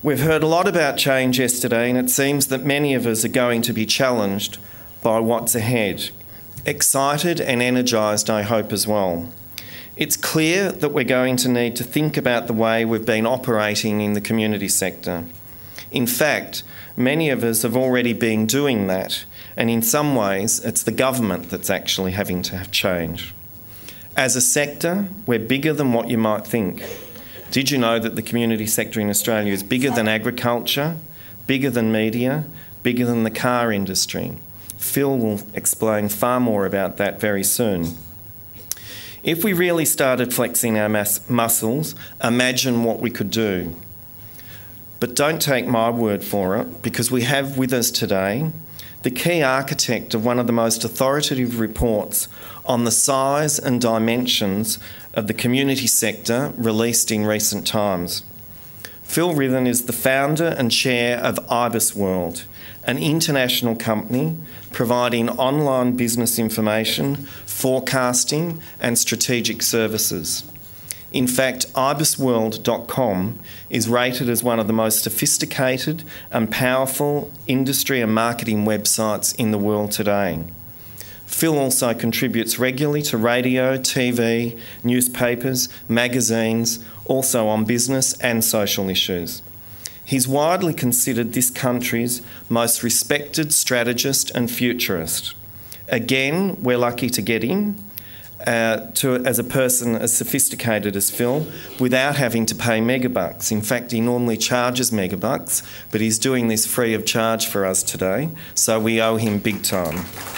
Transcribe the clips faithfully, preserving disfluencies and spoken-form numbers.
We've heard a lot about change yesterday, and it seems that many of us are going to be challenged by what's ahead. Excited and energised, I hope, as well. It's clear that we're going to need to think about the way we've been operating in the community sector. In fact, many of us have already been doing that, and in some ways it's the government that's actually having to have change. As a sector, we're bigger than what you might think. Did you know that the community sector in Australia is bigger than agriculture, bigger than media, bigger than the car industry? Phil will explain far more about that very soon. If we really started flexing our mas- muscles, imagine what we could do. But don't take my word for it, because we have with us today the key architect of one of the most authoritative reports on the size and dimensions of the community sector released in recent times. Phil Rithen is the founder and chair of IBISWorld, an international company providing online business information, forecasting and strategic services. In fact, ibis world dot com is rated as one of the most sophisticated and powerful industry and marketing websites in the world today. Phil also contributes regularly to radio, T V, newspapers, magazines, also on business and social issues. He's widely considered this country's most respected strategist and futurist. Again, we're lucky to get him. Uh, to, as a person as sophisticated as Phil, without having to pay megabucks. In fact, he normally charges megabucks, but he's doing this free of charge for us today, so we owe him big time.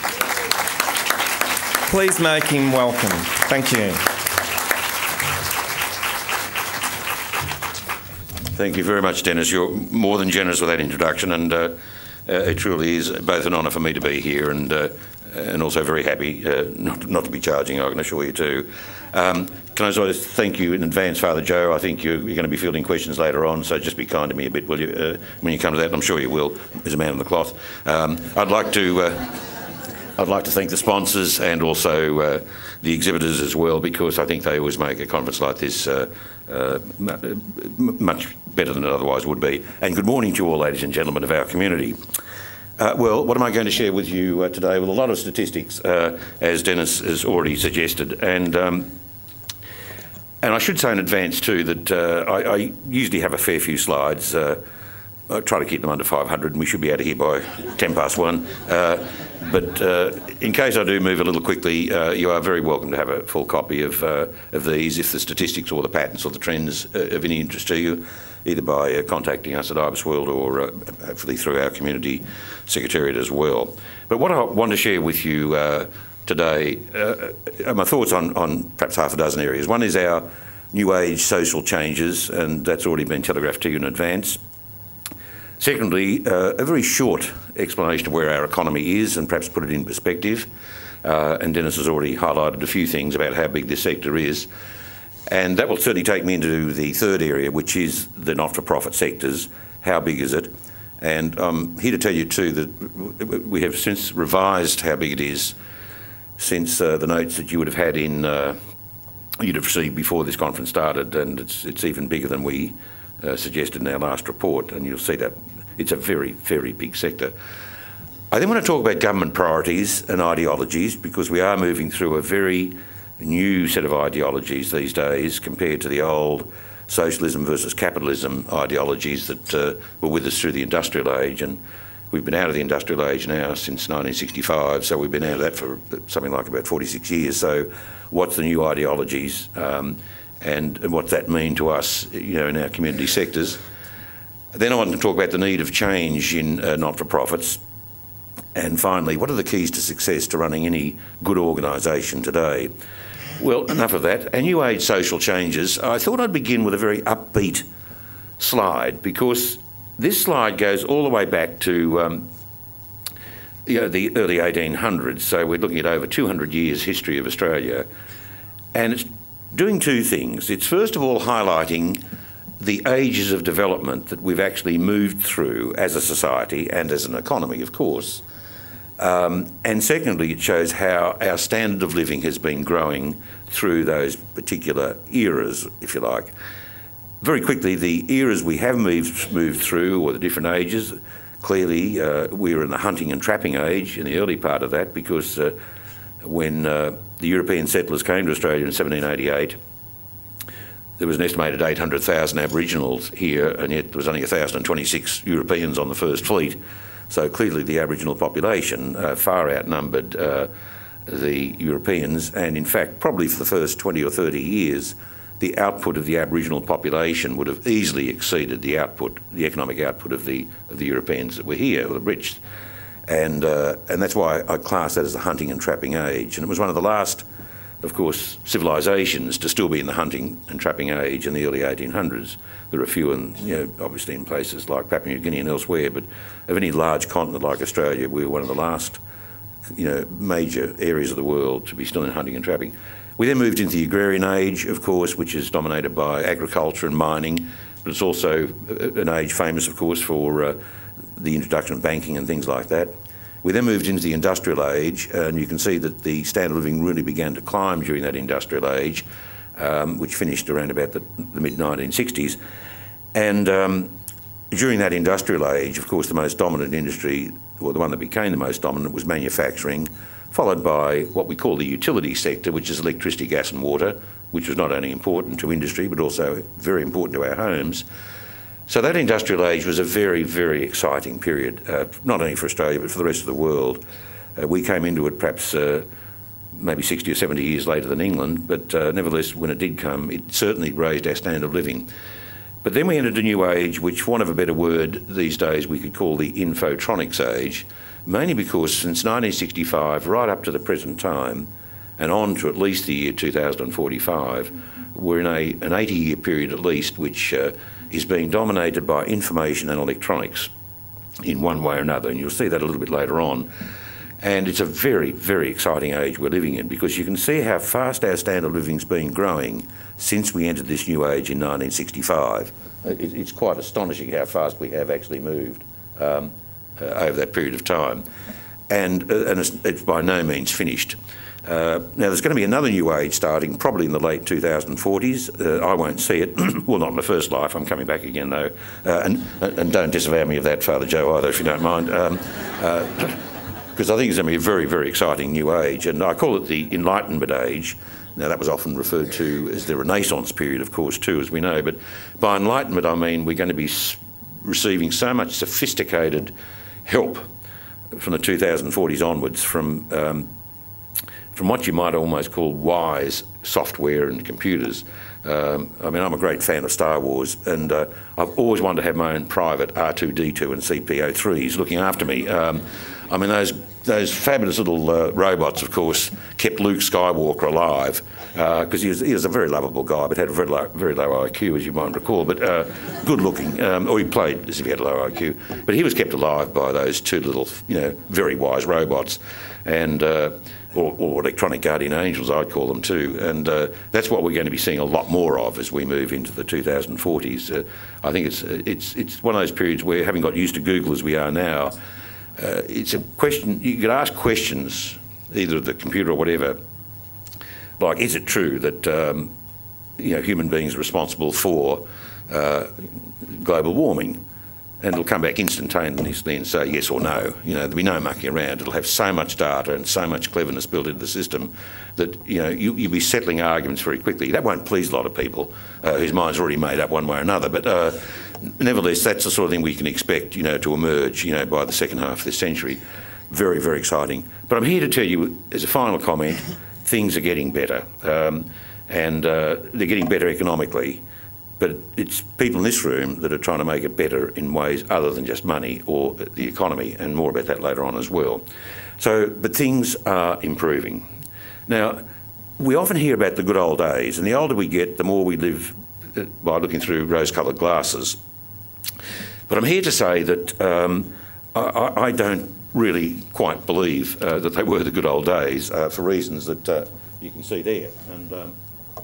Please make him welcome. Thank you. Thank you very much, Dennis. You're more than generous with that introduction, and uh, uh, it truly is both an honour for me to be here and uh, and also very happy uh, not, not to be charging, I can assure you too. Um, can I also thank you in advance, Father Joe? I think you're, you're going to be fielding questions later on, so just be kind to me a bit, will you, uh, when you come to that, and I'm sure you will, as a man of the cloth. Um, I'd like to uh, I'd like to thank the sponsors and also uh, the exhibitors as well, because I think they always make a conference like this uh, uh, m- much better than it otherwise would be. And good morning to you all, ladies and gentlemen of our community. Uh, well, what am I going to share with you uh, today? With a lot of statistics, uh, as Dennis has already suggested. And um, and I should say in advance too that uh, I, I usually have a fair few slides. Uh, I try to keep them under five hundred, and we should be out of here by ten past one. Uh, but uh, in case I do move a little quickly, uh, you are very welcome to have a full copy of uh, of these if the statistics or the patterns or the trends uh, of any interest to you, either by uh, contacting us at IBISWorld or uh, hopefully through our community secretariat as well. But what I want to share with you uh, today uh, are my thoughts on, on perhaps half a dozen areas. One is our new age social changes, and that's already been telegraphed to you in advance. Secondly, uh, a very short explanation of where our economy is and perhaps put it in perspective. Uh, and Dennis has already highlighted a few things about how big this sector is. And that will certainly take me into the third area, which is the not-for-profit sectors. How big is it? And I'm here to tell you too that we have since revised how big it is since uh, the notes that you would have had in, uh, you'd have received before this conference started, and it's, it's even bigger than we uh, suggested in our last report, and you'll see that it's a very, very big sector. I then want to talk about government priorities and ideologies, because we are moving through a very new set of ideologies these days compared to the old socialism versus capitalism ideologies that uh, were with us through the industrial age. And we've been out of the industrial age now since nineteen sixty-five, so we've been out of that for something like about forty-six years. So what's the new ideologies um, and, and what's that mean to us, you know, in our community sectors? Then I want to talk about the need of change in uh, not-for-profits. And finally, what are the keys to success to running any good organisation today? Well, enough of that. Our new age social changes. I thought I'd begin with a very upbeat slide, because this slide goes all the way back to um, you know, the early eighteen hundreds. So we're looking at over two hundred years history of Australia. And it's doing two things. It's first of all highlighting the ages of development that we've actually moved through as a society and as an economy, of course. Um, and secondly, it shows how our standard of living has been growing through those particular eras, if you like. very quickly, the eras we have moved, moved through, or the different ages, clearly uh, we were in the hunting and trapping age in the early part of that, because uh, when uh, the European settlers came to Australia in seventeen eighty-eight, there was an estimated eight hundred thousand Aboriginals here, and yet there was only one thousand twenty-six Europeans on the first fleet. So clearly the Aboriginal population uh, far outnumbered uh, the Europeans, and in fact probably for the first twenty or thirty years the output of the Aboriginal population would have easily exceeded the output, the economic output of the of the Europeans that were here, or the Brits. And, uh, and that's why I class that as the hunting and trapping age. And it was one of the last, of course, civilisations to still be in the hunting and trapping age in the early eighteen hundreds. There are a few, in, you know, obviously in places like Papua New Guinea and elsewhere, but of any large continent like Australia, we were one of the last, you know, major areas of the world to be still in hunting and trapping. We then moved into the agrarian age, of course, which is dominated by agriculture and mining, but it's also an age famous, of course, for uh, the introduction of banking and things like that. We then moved into the industrial age, and you can see that the standard of living really began to climb during that industrial age, um, which finished around about the, the mid nineteen sixties. And um, during that industrial age, of course, the most dominant industry, or the one that became the most dominant, was manufacturing, followed by what we call the utility sector, which is electricity, gas and water, which was not only important to industry but also very important to our homes. So that industrial age was a very, very exciting period, uh, not only for Australia but for the rest of the world. Uh, we came into it perhaps uh, maybe sixty or seventy years later than England, but uh, nevertheless, when it did come, it certainly raised our standard of living. But then we entered a new age, which, for want of a better word, these days we could call the infotronics age, mainly because since nineteen sixty-five, right up to the present time, and on to at least the year two thousand forty-five, we're in a, an eighty-year period at least, which uh, is being dominated by information and electronics in one way or another, and you'll see that a little bit later on. And it's a very, very exciting age we're living in, because you can see how fast our standard of living's been growing since we entered this new age in nineteen sixty-five. It, it's quite astonishing how fast we have actually moved um, uh, over that period of time. And, uh, and it's, it's by no means finished. Uh, now, there's going to be another new age starting probably in the late two thousand forties. Uh, I won't see it. Well, not in my first life. I'm coming back again, though. Uh, and, and don't disavow me of that, Father Joe, either, if you don't mind. Um, uh, because I think it's going to be a very, very exciting new age. And I call it the Enlightenment age. Now, that was often referred to as the Renaissance period, of course, too, as we know. But by Enlightenment, I mean we're going to be receiving so much sophisticated help from the two thousand forties onwards from... Um, from what you might almost call wise software and computers. Um, I mean, I'm a great fan of Star Wars, and uh, I've always wanted to have my own private R two D two and C P O threes looking after me. Um, I mean, those those fabulous little uh, robots, of course, kept Luke Skywalker alive, because uh, he, was, he was a very lovable guy, but had a very low, very low I Q, as you might recall, but uh, good looking, um, or he played as if he had a low I Q. But he was kept alive by those two little, you know, very wise robots. And... Uh, Or, or electronic guardian angels, I'd call them too. And uh, that's what we're going to be seeing a lot more of as we move into the two thousand forties. Uh, I think it's, it's, it's one of those periods where, having got used to Google as we are now, uh, it's a question, you could ask questions, either of the computer or whatever, like, is it true that um, you know, human beings are responsible for uh, global warming? And it'll come back instantaneously and say yes or no. You know, there'll be no mucking around. It'll have so much data and so much cleverness built into the system that, you know, you, you'll be settling arguments very quickly. That won't please a lot of people uh, whose minds are already made up one way or another. But uh, nevertheless, that's the sort of thing we can expect, you know, to emerge, you know, by the second half of this century. Very, very exciting. But I'm here to tell you, as a final comment, things are getting better. Um, and uh, they're getting better economically. But it's people in this room that are trying to make it better in ways other than just money or the economy, and more about that later on as well. So, but things are improving. Now, we often hear about the good old days, and the older we get, the more we live by looking through rose-coloured glasses. But I'm here to say that um, I, I don't really quite believe uh, that they were the good old days uh, for reasons that uh, you can see there. And, um,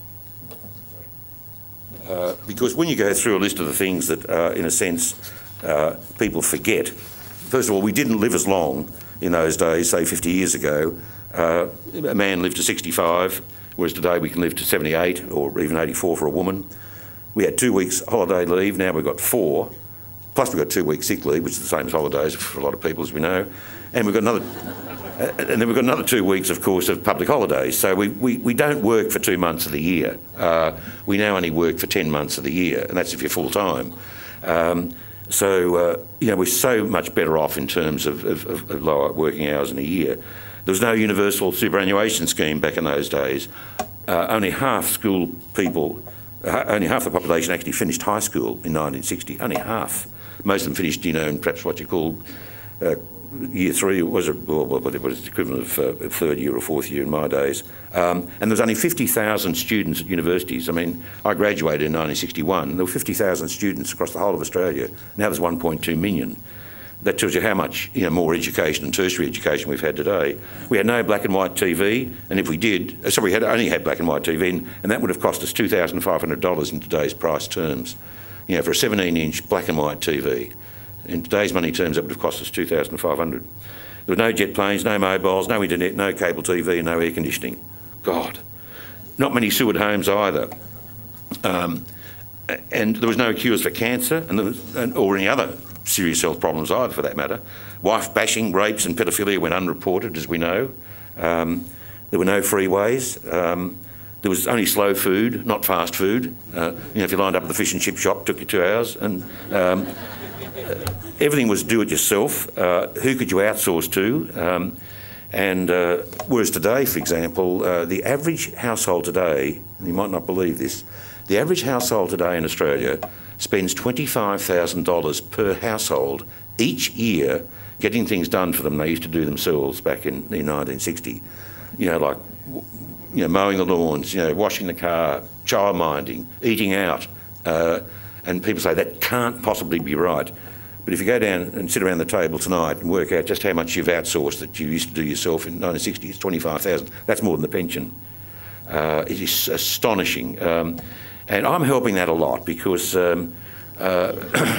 Uh, because when you go through a list of the things that, uh, in a sense, uh, people forget, first of all, we didn't live as long in those days, say fifty years ago. Uh, a man lived to sixty-five, whereas today we can live to seventy-eight or even eighty-four for a woman. we had two weeks holiday leave, now we've got four, plus we've got two weeks sick leave, which is the same as holidays for a lot of people, as we know, and we've got another, uh, and then we've got another two weeks, of course, of public holidays. So we, we, we don't work for two months of the year. Uh, we now only work for ten months of the year, and that's if you're full-time. Um, so, uh, you know, we're so much better off in terms of, of, of lower working hours in a year. There was no universal superannuation scheme back in those days. Uh, only half school people, uh, only half the population actually finished high school in nineteen sixty. Only half. Most of them finished, you know, in perhaps what you call uh, year three, was it, well, what it was the equivalent of uh, third year or fourth year in my days. Um, and there was only fifty thousand students at universities. I mean, I graduated in nineteen sixty-one. There were fifty thousand students across the whole of Australia. Now there's one point two million. That tells you how much, you know, more education and tertiary education we've had today. We had no black and white T V, and if we did, so we had only had black and white T V, and, and that would have cost us two thousand five hundred dollars in today's price terms. You know, for a seventeen inch black and white T V. In today's money terms, that would have cost us two thousand five hundred dollars. There were no jet planes, no mobiles, no internet, no cable T V, no air conditioning. God. Not many sewered homes either. Um, and there was no cures for cancer and there was, and, or any other serious health problems either, for that matter. Wife bashing, rapes and pedophilia went unreported, as we know. Um, there were no freeways. Um, there was only slow food, not fast food. Uh, you know, if you lined up at the fish and chip shop, it took you two hours. And um, everything was do-it-yourself. Uh, who could you outsource to? Um, and uh, whereas today, for example, uh, the average household today, and you might not believe this, the average household today in Australia spends twenty-five thousand dollars per household each year getting things done for them they used to do themselves back in, in nineteen sixty. You know, like you know, mowing the lawns, you know, washing the car, childminding, eating out. Uh, and people say that can't possibly be right. But if you go down and sit around the table tonight and work out just how much you've outsourced that you used to do yourself in nineteen sixty, it's twenty-five thousand dollars. That's more than the pension. Uh, it is astonishing. Um, And I'm helping that a lot because um, uh,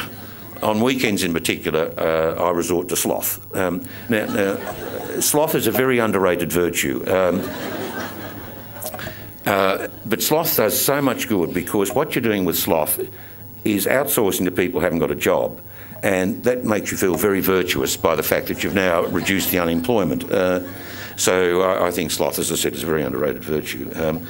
on weekends in particular, uh, I resort to sloth. Um, now, now, sloth is a very underrated virtue. Um, uh, but sloth does so much good because what you're doing with sloth is outsourcing to people who haven't got a job. And that makes you feel very virtuous by the fact that you've now reduced the unemployment. Uh, so I, I think sloth, as I said, is a very underrated virtue. Um,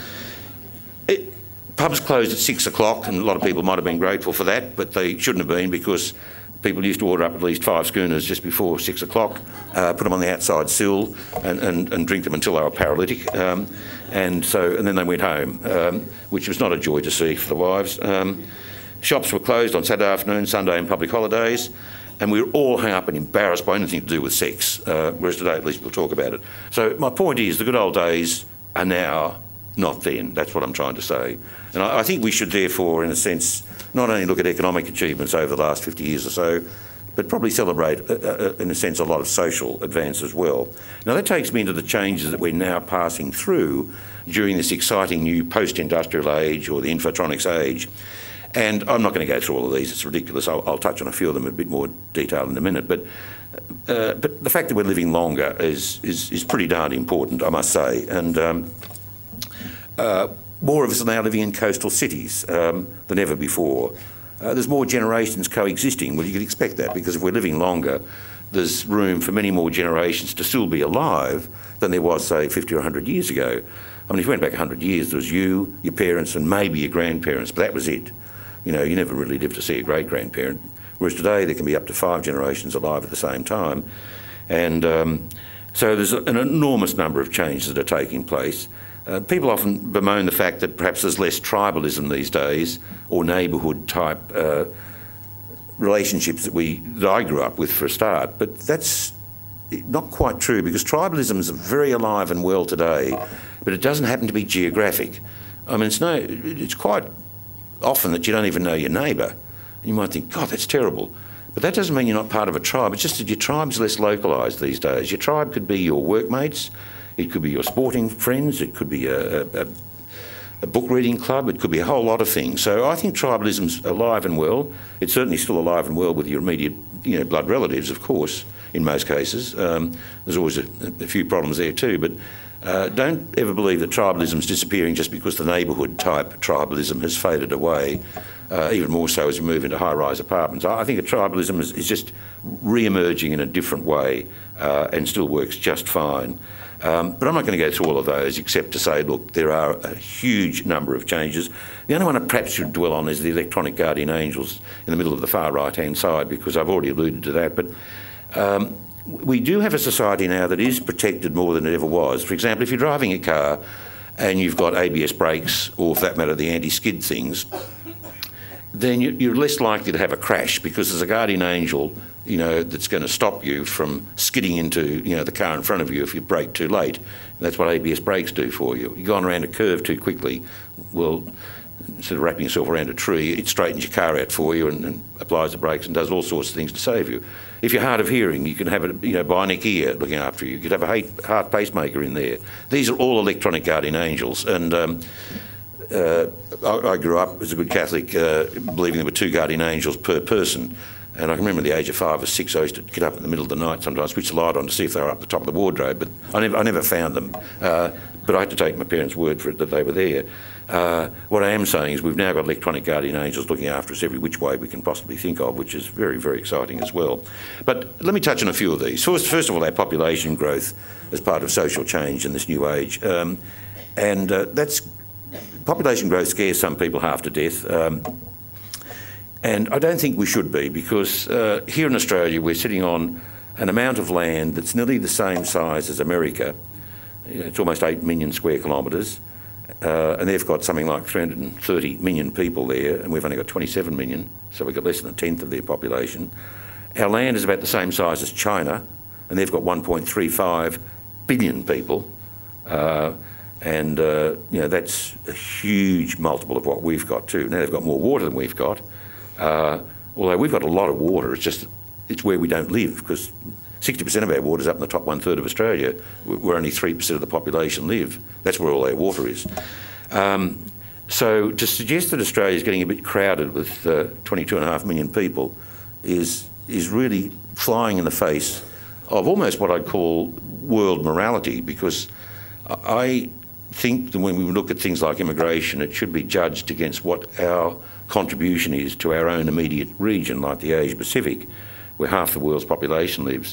it, Pubs closed at six o'clock, and a lot of people might have been grateful for that, but they shouldn't have been because people used to order up at least five schooners just before six o'clock, uh, put them on the outside sill, and, and, and drink them until they were paralytic, um, and so and then they went home, um, which was not a joy to see for the wives. Um, shops were closed on Saturday afternoon, Sunday, and public holidays, and we were all hung up and embarrassed by anything to do with sex, uh, whereas today at least we'll talk about it. So my point is, the good old days are now, not then. That's what I'm trying to say. And I, I think we should therefore, in a sense, not only look at economic achievements over the last fifty years or so, but probably celebrate, uh, uh, in a sense, a lot of social advance as well. Now that takes me into the changes that we're now passing through during this exciting new post-industrial age or the infotronics age. And I'm not going to go through all of these, it's ridiculous. I'll, I'll touch on a few of them in a bit more detail in a minute. But uh, but the fact that we're living longer is, is, is pretty darn important, I must say. And um, uh, more of us are now living in coastal cities um, than ever before. Uh, there's more generations coexisting. Well, you could expect that because if we're living longer, there's room for many more generations to still be alive than there was, say, fifty or one hundred years ago. I mean, if you went back one hundred years, there was you, your parents, and maybe your grandparents, but that was it. You know, you never really lived to see a great-grandparent. Whereas today, there can be up to five generations alive at the same time. And um, so there's an enormous number of changes that are taking place. Uh, people often bemoan the fact that perhaps there's less tribalism these days, or neighbourhood type uh, relationships that we that I grew up with for a start. But that's not quite true because tribalism is very alive and well today, but it doesn't happen to be geographic. I mean, it's no, it's quite often that you don't even know your neighbour. You might think, God, that's terrible. But that doesn't mean you're not part of a tribe. It's just that your tribe's less localised these days. Your tribe could be your workmates, it could be your sporting friends, it could be a, a, a book reading club, it could be a whole lot of things. So I think tribalism's alive and well. It's certainly still alive and well with your immediate, you know, blood relatives, of course, in most cases. Um, there's always a, a few problems there too, but Uh, don't ever believe that tribalism is disappearing just because the neighbourhood type tribalism has faded away, uh, even more so as we move into high-rise apartments. I, I think a tribalism is, is just re-emerging in a different way uh, and still works just fine. Um, but I'm not going to go through all of those except to say, look, there are a huge number of changes. The only one I perhaps should dwell on is the electronic guardian angels in the middle of the far right-hand side, because I've already alluded to that. But um, we do have a society now that is protected more than it ever was. For example, if you're driving a car and you've got A B S brakes, or for that matter, the anti-skid things, then you're less likely to have a crash because there's a guardian angel, you know, that's going to stop you from skidding into, you know, the car in front of you if you brake too late. And that's what A B S brakes do for you. You've gone around a curve too quickly, well, instead of wrapping yourself around a tree, it straightens your car out for you and, and applies the brakes and does all sorts of things to save you. If you're hard of hearing, you can have a, you know, bionic ear looking after you. You could have a heart pacemaker in there. These are all electronic guardian angels. And um, uh, I, I grew up as a good Catholic, uh, believing there were two guardian angels per person. And I can remember at the age of five or six, I used to get up in the middle of the night sometimes, switch the light on to see if they were up the top of the wardrobe, but I never, I never found them. Uh, but I had to take my parents' word for it that they were there. Uh, what I am saying is we've now got electronic guardian angels looking after us every which way we can possibly think of, which is very, very exciting as well. But let me touch on a few of these. First, first of all, our population growth as part of social change in this new age. Um, and uh, that's population growth scares some people half to death. Um, And I don't think we should be, because uh, here in Australia we're sitting on an amount of land that's nearly the same size as America. It's almost eight million square kilometres, uh, and they've got something like three hundred thirty million people there, and we've only got twenty-seven million, so we've got less than a tenth of their population. Our land is about the same size as China, and they've got one point three five billion people. Uh, and uh, you know, that's a huge multiple of what we've got too. Now they've got more water than we've got. Uh, although we've got a lot of water, it's just it's where we don't live, because sixty percent of our water is up in the top one-third of Australia, where only three percent of the population live. That's where all our water is. Um, so to suggest that Australia is getting a bit crowded with uh, twenty-two and a half million people is, is really flying in the face of almost what I'd call world morality, because I think that when we look at things like immigration, it should be judged against what our contribution is to our own immediate region, like the Asia Pacific, where half the world's population lives.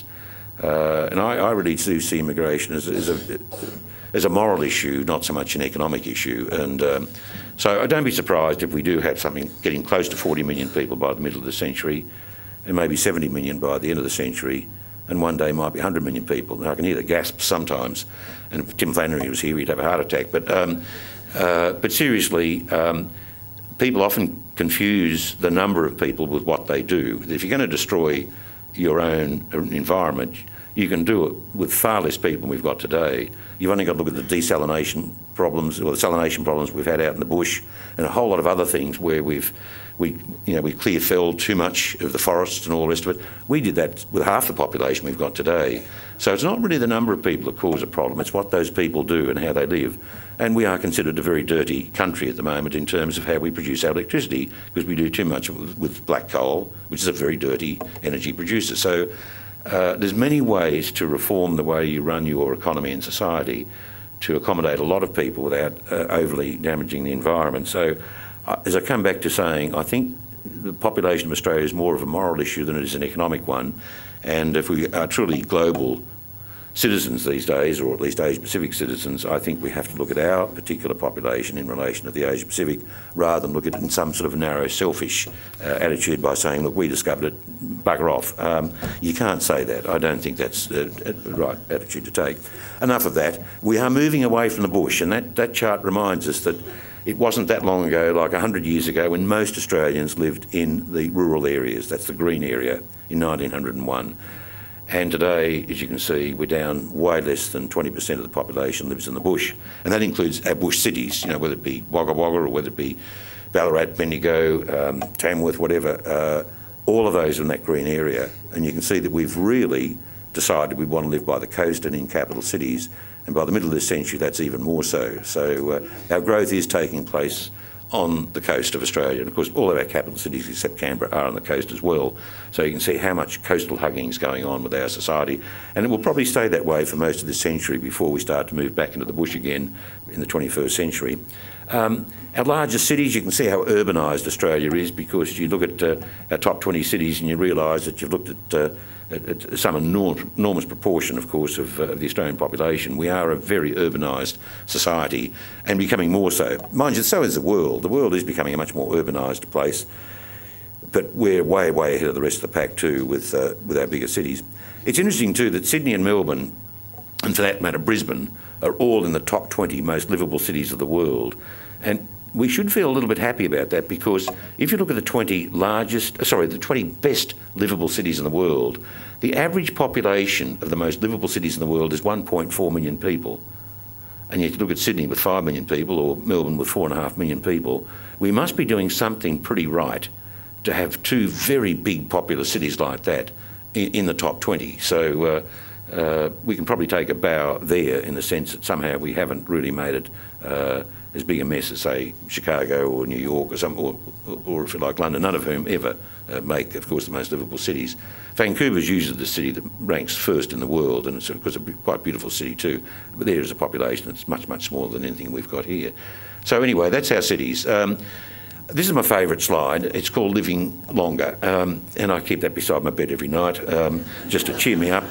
Uh, and I, I really do see immigration as, as, a, as a moral issue, not so much an economic issue. And um, so I don't be surprised if we do have something getting close to forty million people by the middle of the century, and maybe seventy million by the end of the century, and one day might be one hundred million people. And I can hear the gasps sometimes, and if Tim Flannery was here, he'd have a heart attack. But, um, uh, but seriously, um, people often confuse the number of people with what they do. If you're going to destroy your own environment, you can do it with far less people than we've got today. You've only got to look at the desalination problems, or the salination problems we've had out in the bush, and a whole lot of other things where we've we you know we clear felled too much of the forests and all the rest of it. We did that with half the population we've got today. So it's not really the number of people that cause a problem, it's what those people do and how they live. And we are considered a very dirty country at the moment in terms of how we produce our electricity, because we do too much with, with black coal, which is a very dirty energy producer. So uh, there's many ways to reform the way you run your economy and society to accommodate a lot of people without uh, overly damaging the environment. So uh, as I come back to saying, I think the population of Australia is more of a moral issue than it is an economic one. And if we are truly global citizens these days, or at least Asia-Pacific citizens, I think we have to look at our particular population in relation to the Asia-Pacific, rather than look at it in some sort of narrow, selfish uh, attitude by saying, look, we discovered it, bugger off. Um, you can't say that. I don't think that's the right attitude to take. Enough of that. We are moving away from the bush, and that, that chart reminds us that it wasn't that long ago, like one hundred years ago, when most Australians lived in the rural areas. That's the green area in nineteen oh one. And today, as you can see, we're down way less than twenty percent of the population lives in the bush. And that includes our bush cities, you know, whether it be Wagga Wagga or whether it be Ballarat, Bendigo, um, Tamworth, whatever. Uh, all of those are in that green area. And you can see that we've really decided we want to live by the coast and in capital cities. And by the middle of this century, that's even more so. So uh, our growth is taking place on the coast of Australia. And of course, all of our capital cities except Canberra are on the coast as well. So you can see how much coastal hugging is going on with our society. And it will probably stay that way for most of this century before we start to move back into the bush again in the twenty-first century. Um, our largest cities, you can see how urbanised Australia is, because you look at uh, our top twenty cities and you realise that you've looked at, uh, at, at some enormous, enormous proportion, of course, of, uh, of the Australian population. We are a very urbanised society, and becoming more so. Mind you, so is the world. The world is becoming a much more urbanised place, but we're way, way ahead of the rest of the pack too with, uh, with our bigger cities. It's interesting too that Sydney and Melbourne, and for that matter Brisbane, are all in the top twenty most livable cities of the world. And we should feel a little bit happy about that, because if you look at the twenty largest, sorry, the twenty best livable cities in the world, the average population of the most livable cities in the world is one point four million people. And yet you look at Sydney with five million people, or Melbourne with four and a half million people, we must be doing something pretty right to have two very big populous cities like that in, in the top twenty. So uh, uh, we can probably take a bow there, in the sense that somehow we haven't really made it uh, as big a mess as, say, Chicago or New York or some, or, or if you like, London, none of whom ever uh, make, of course, the most livable cities. Vancouver's usually the city that ranks first in the world, and it's, of course, a quite beautiful city too, but there is a population that's much, much smaller than anything we've got here. So anyway, that's our cities. Um, this is my favourite slide. It's called Living Longer, um, and I keep that beside my bed every night um, just to cheer me up.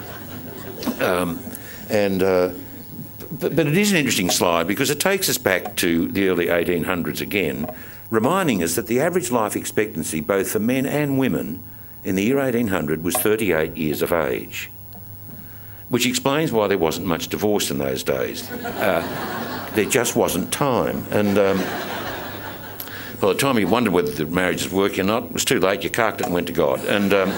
Um, and uh, but, but it is an interesting slide, because it takes us back to the early eighteen hundreds again, reminding us that the average life expectancy, both for men and women, in the year eighteen hundred was thirty-eight years of age, which explains why there wasn't much divorce in those days. Uh, there just wasn't time. And um, by the time you wondered whether the marriage was working or not, it was too late. You carked it and went to God. And um,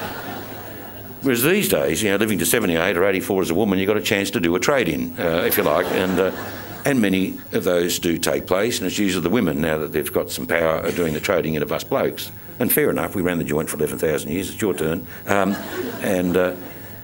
whereas these days, you know, living to seventy-eight or eighty-four as a woman, you've got a chance to do a trade-in, uh, if you like, and uh, and many of those do take place, and it's usually the women, now that they've got some power, are doing the trading in of us blokes. And fair enough, we ran the joint for eleven thousand years, it's your turn. Um, and uh,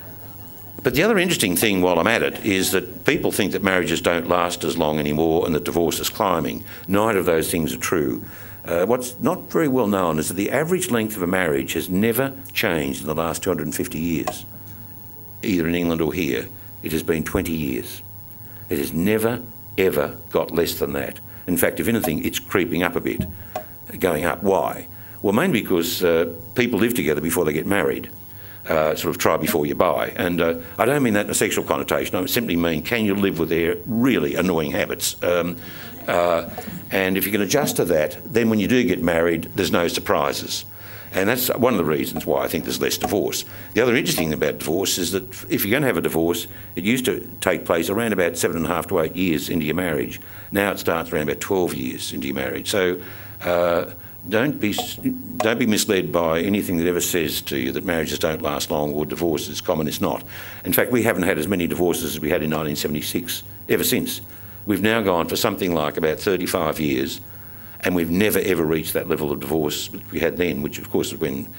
But the other interesting thing while I'm at it is that people think that marriages don't last as long anymore and that divorce is climbing. Neither of those things are true. Uh, what's not very well known is that the average length of a marriage has never changed in the last two hundred fifty years, either in England or here. It has been twenty years. It has never, ever got less than that. In fact, if anything, it's creeping up a bit, going up. Why? Well, mainly because uh, people live together before they get married. Uh, sort of try before you buy. And uh, I don't mean that in a sexual connotation. I simply mean, can you live with their really annoying habits? Um, uh, and if you can adjust to that, then when you do get married, there's no surprises. And that's one of the reasons why I think there's less divorce. The other interesting thing about divorce is that if you're going to have a divorce, it used to take place around about seven and a half to eight years into your marriage. Now it starts around about twelve years into your marriage. So uh, don't be don't be misled by anything that ever says to you that marriages don't last long or divorce is common. It's not. In fact, we haven't had as many divorces as we had in nineteen seventy-six ever since. We've now gone for something like about thirty-five years, and we've never ever reached that level of divorce that we had then, which of course is when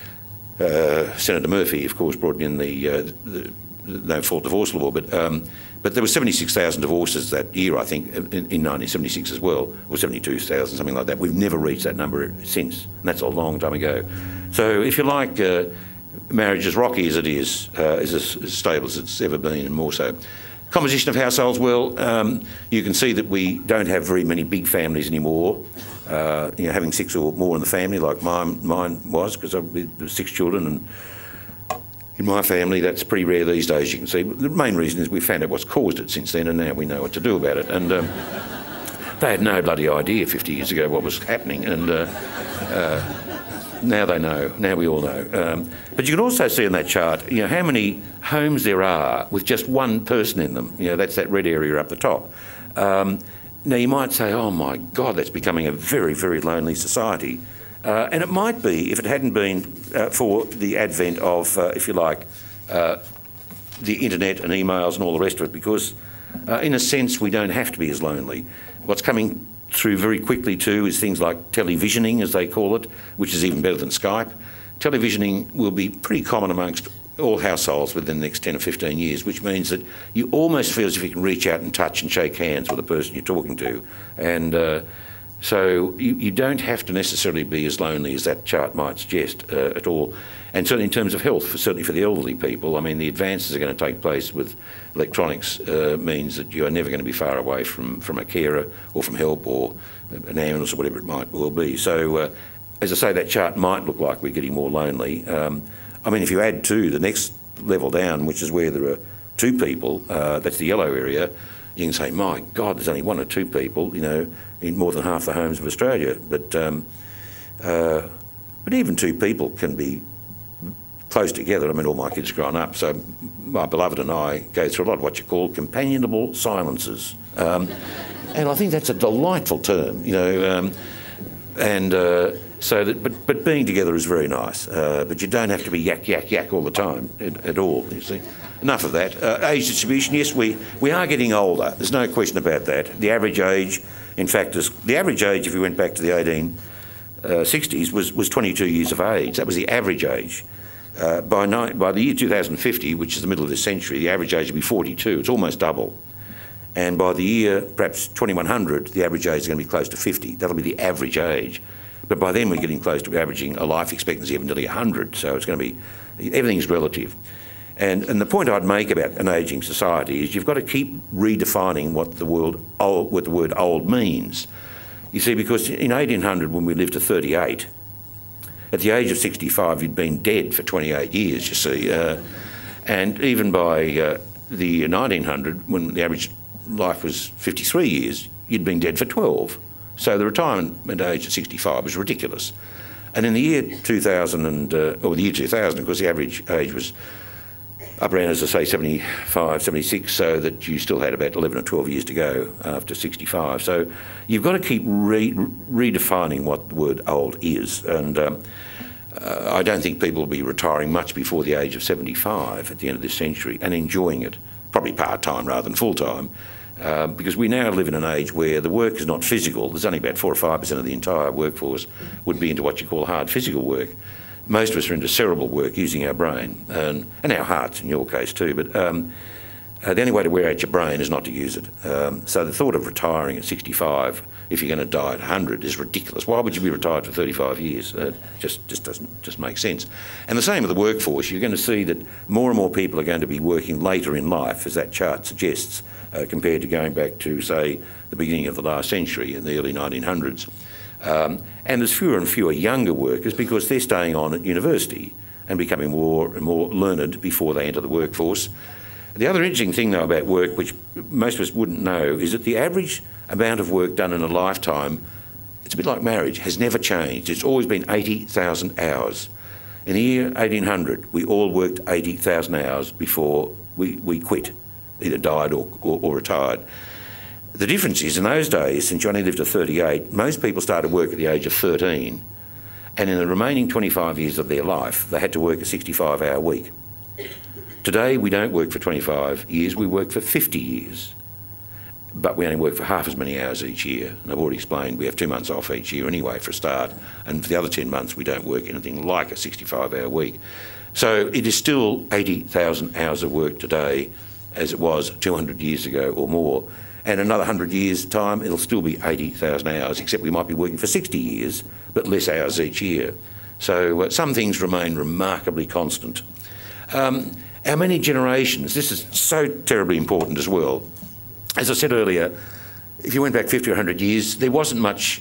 uh, Senator Murphy, of course, brought in the, uh, the, the no-fault divorce law. But um, but there were seventy-six thousand divorces that year, I think, in, in nineteen seventy-six as well, or seventy-two thousand, something like that. We've never reached that number since, and that's a long time ago. So if you like, uh, marriage, as rocky as it is, uh, is as, as stable as it's ever been, and more so. Composition of households, well, um, you can see that we don't have very many big families anymore. Uh, you know, having six or more in the family, like mine, mine was, because I've got six children, and in my family that's pretty rare these days, you can see. But the main reason is we found out what's caused it since then, and now we know what to do about it. And um, they had no bloody idea fifty years ago what was happening, and uh, uh, now they know. Now we all know. Um, but you can also see in that chart, you know, how many homes there are with just one person in them. You know, that's that red area up the top. Um, now you might say, oh my God, that's becoming a very, very lonely society. Uh, and it might be if it hadn't been uh, for the advent of, uh, if you like, uh, the internet and emails and all the rest of it, because uh, in a sense we don't have to be as lonely. What's coming through very quickly too is things like televisioning, as they call it, which is even better than Skype. Televisioning will be pretty common amongst all households within the next ten or fifteen years, which means that you almost feel as if you can reach out and touch and shake hands with the person you're talking to. And uh, So you, you don't have to necessarily be as lonely as that chart might suggest uh, at all. And certainly in terms of health, for, certainly for the elderly people, I mean, the advances are going to take place with electronics uh, means that you are never going to be far away from, from a carer or from help or an ambulance or whatever it might well be. So, uh, as I say, that chart might look like we're getting more lonely. Um, I mean, if you add to the next level down, which is where there are two people, uh, that's the yellow area, you can say, my God, there's only one or two people, you know, in more than half the homes of Australia. But, um, uh, but even two people can be close together. I mean, all my kids are grown up, so my beloved and I go through a lot of what you call companionable silences. Um, and I think that's a delightful term, you know, um, and uh, so that, but, but being together is very nice, uh, but you don't have to be yak, yak, yak all the time at, at all, you see. Enough of that. Uh, age distribution, yes, we, we are getting older. There's no question about that. The average age, in fact, is, the average age, if we went back to the eighteen sixties, was, was twenty-two years of age. That was the average age. Uh, by, ni- by the year two thousand fifty, which is the middle of this century, the average age will be forty-two. It's almost double. And by the year, perhaps twenty-one hundred, the average age is going to be close to fifty. That'll be the average age. But by then, we're getting close to averaging a life expectancy of nearly one hundred. So it's going to be, everything's relative. And, and the point I'd make about an ageing society is you've got to keep redefining what the, world old, what the word old means. You see, because in eighteen hundred, when we lived to thirty-eight, at the age of sixty-five, you'd been dead for twenty-eight years, you see. Uh, and even by uh, the nineteen hundred, when the average life was fifty-three years, you'd been dead for twelve. So the retirement age at sixty-five was ridiculous. And in the year two thousand, and, uh, or the year two thousand, of course, the average age was up around, as I say, seventy-five, seventy-six, so that you still had about eleven or twelve years to go after sixty-five. So you've got to keep re- redefining what the word old is. And um, uh, I don't think people will be retiring much before the age of seventy-five at the end of this century and enjoying it, probably part-time rather than full-time, uh, because we now live in an age where the work is not physical. There's only about four or five percent of the entire workforce would be into what you call hard physical work. Most of us are into cerebral work, using our brain, and, and our hearts in your case too, but um, uh, the only way to wear out your brain is not to use it. Um, so the thought of retiring at sixty-five, if you're going to die at one hundred, is ridiculous. Why would you be retired for thirty-five years? Uh, just, just doesn't just make sense. And the same with the workforce. You're going to see that more and more people are going to be working later in life, as that chart suggests, uh, compared to going back to, say, the beginning of the last century in the early nineteen hundreds. Um, and there's fewer and fewer younger workers because they're staying on at university and becoming more and more learned before they enter the workforce. The other interesting thing, though, about work, which most of us wouldn't know, is that the average amount of work done in a lifetime, it's a bit like marriage, has never changed. It's always been eighty thousand hours. In the year eighteen hundred, we all worked eighty thousand hours before we, we quit, either died or, or, or retired. The difference is, in those days, since you only lived to thirty-eight, most people started work at the age of thirteen, and in the remaining twenty-five years of their life, they had to work a sixty-five hour week. Today, we don't work for twenty-five years, we work for fifty years. But we only work for half as many hours each year. And I've already explained we have two months off each year anyway for a start, and for the other ten months, we don't work anything like a sixty-five hour week. So it is still eighty thousand hours of work today as it was two hundred years ago or more. And another one hundred years' time, it'll still be eighty thousand hours, except we might be working for sixty years, but less hours each year. So uh, some things remain remarkably constant. Um, our many generations, this is so terribly important as well. As I said earlier, if you went back fifty or one hundred years, there wasn't much,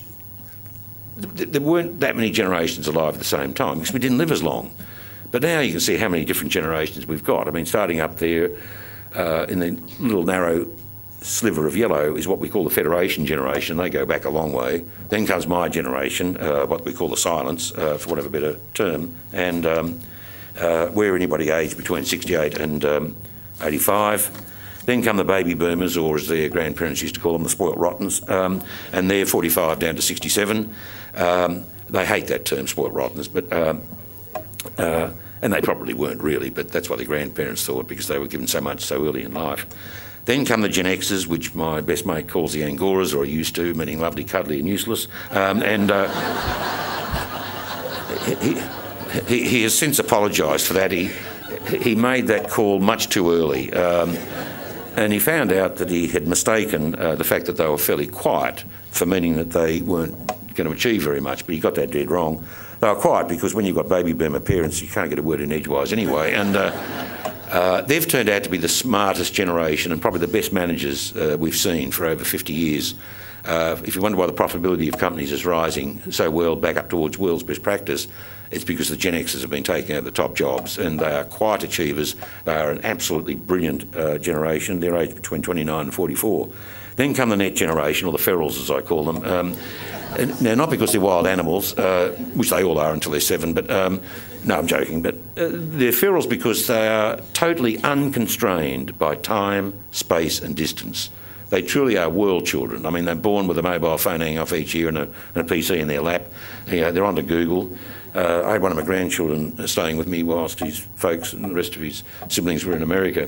there weren't that many generations alive at the same time because we didn't live as long. But now you can see how many different generations we've got. I mean, starting up there uh, in the little narrow sliver of yellow is what we call the Federation generation. They go back a long way. Then comes my generation, uh, what we call the silence, uh, for whatever better term, and um, uh, we're anybody aged between sixty-eight and um, eighty-five. Then come the baby boomers, or as their grandparents used to call them, the spoilt rottens, um, and they're forty-five down to sixty-seven. Um, they hate that term, spoilt rottens, but um, uh, and they probably weren't really, but that's what their grandparents thought because they were given so much so early in life. Then come the Gen Xers, which my best mate calls the Angoras, or I used to, meaning lovely, cuddly and useless. Um, and uh, he, he, he has since apologised for that. He, he made that call much too early. Um, And he found out that he had mistaken uh, the fact that they were fairly quiet for meaning that they weren't going to achieve very much, but he got that dead wrong. They were quiet because when you've got baby boomer parents, you can't get a word in edgewise anyway. And uh, uh, they've turned out to be the smartest generation and probably the best managers uh, we've seen for over fifty years. Uh, if you wonder why the profitability of companies is rising so well back up towards world's best practice, it's because the Gen Xers have been taking out the top jobs, and they are quiet achievers. They are an absolutely brilliant uh, generation. They're aged between twenty-nine and forty-four. Then come the net generation, or the ferals as I call them. Um, and now, not because they're wild animals, uh, which they all are until they're seven, but um, no, I'm joking, but uh, they're ferals because they are totally unconstrained by time, space and distance. They truly are world children. I mean, they're born with a mobile phone hanging off each ear and a, and a P C in their lap. You know, they're onto Google. Uh, I had one of my grandchildren staying with me whilst his folks and the rest of his siblings were in America.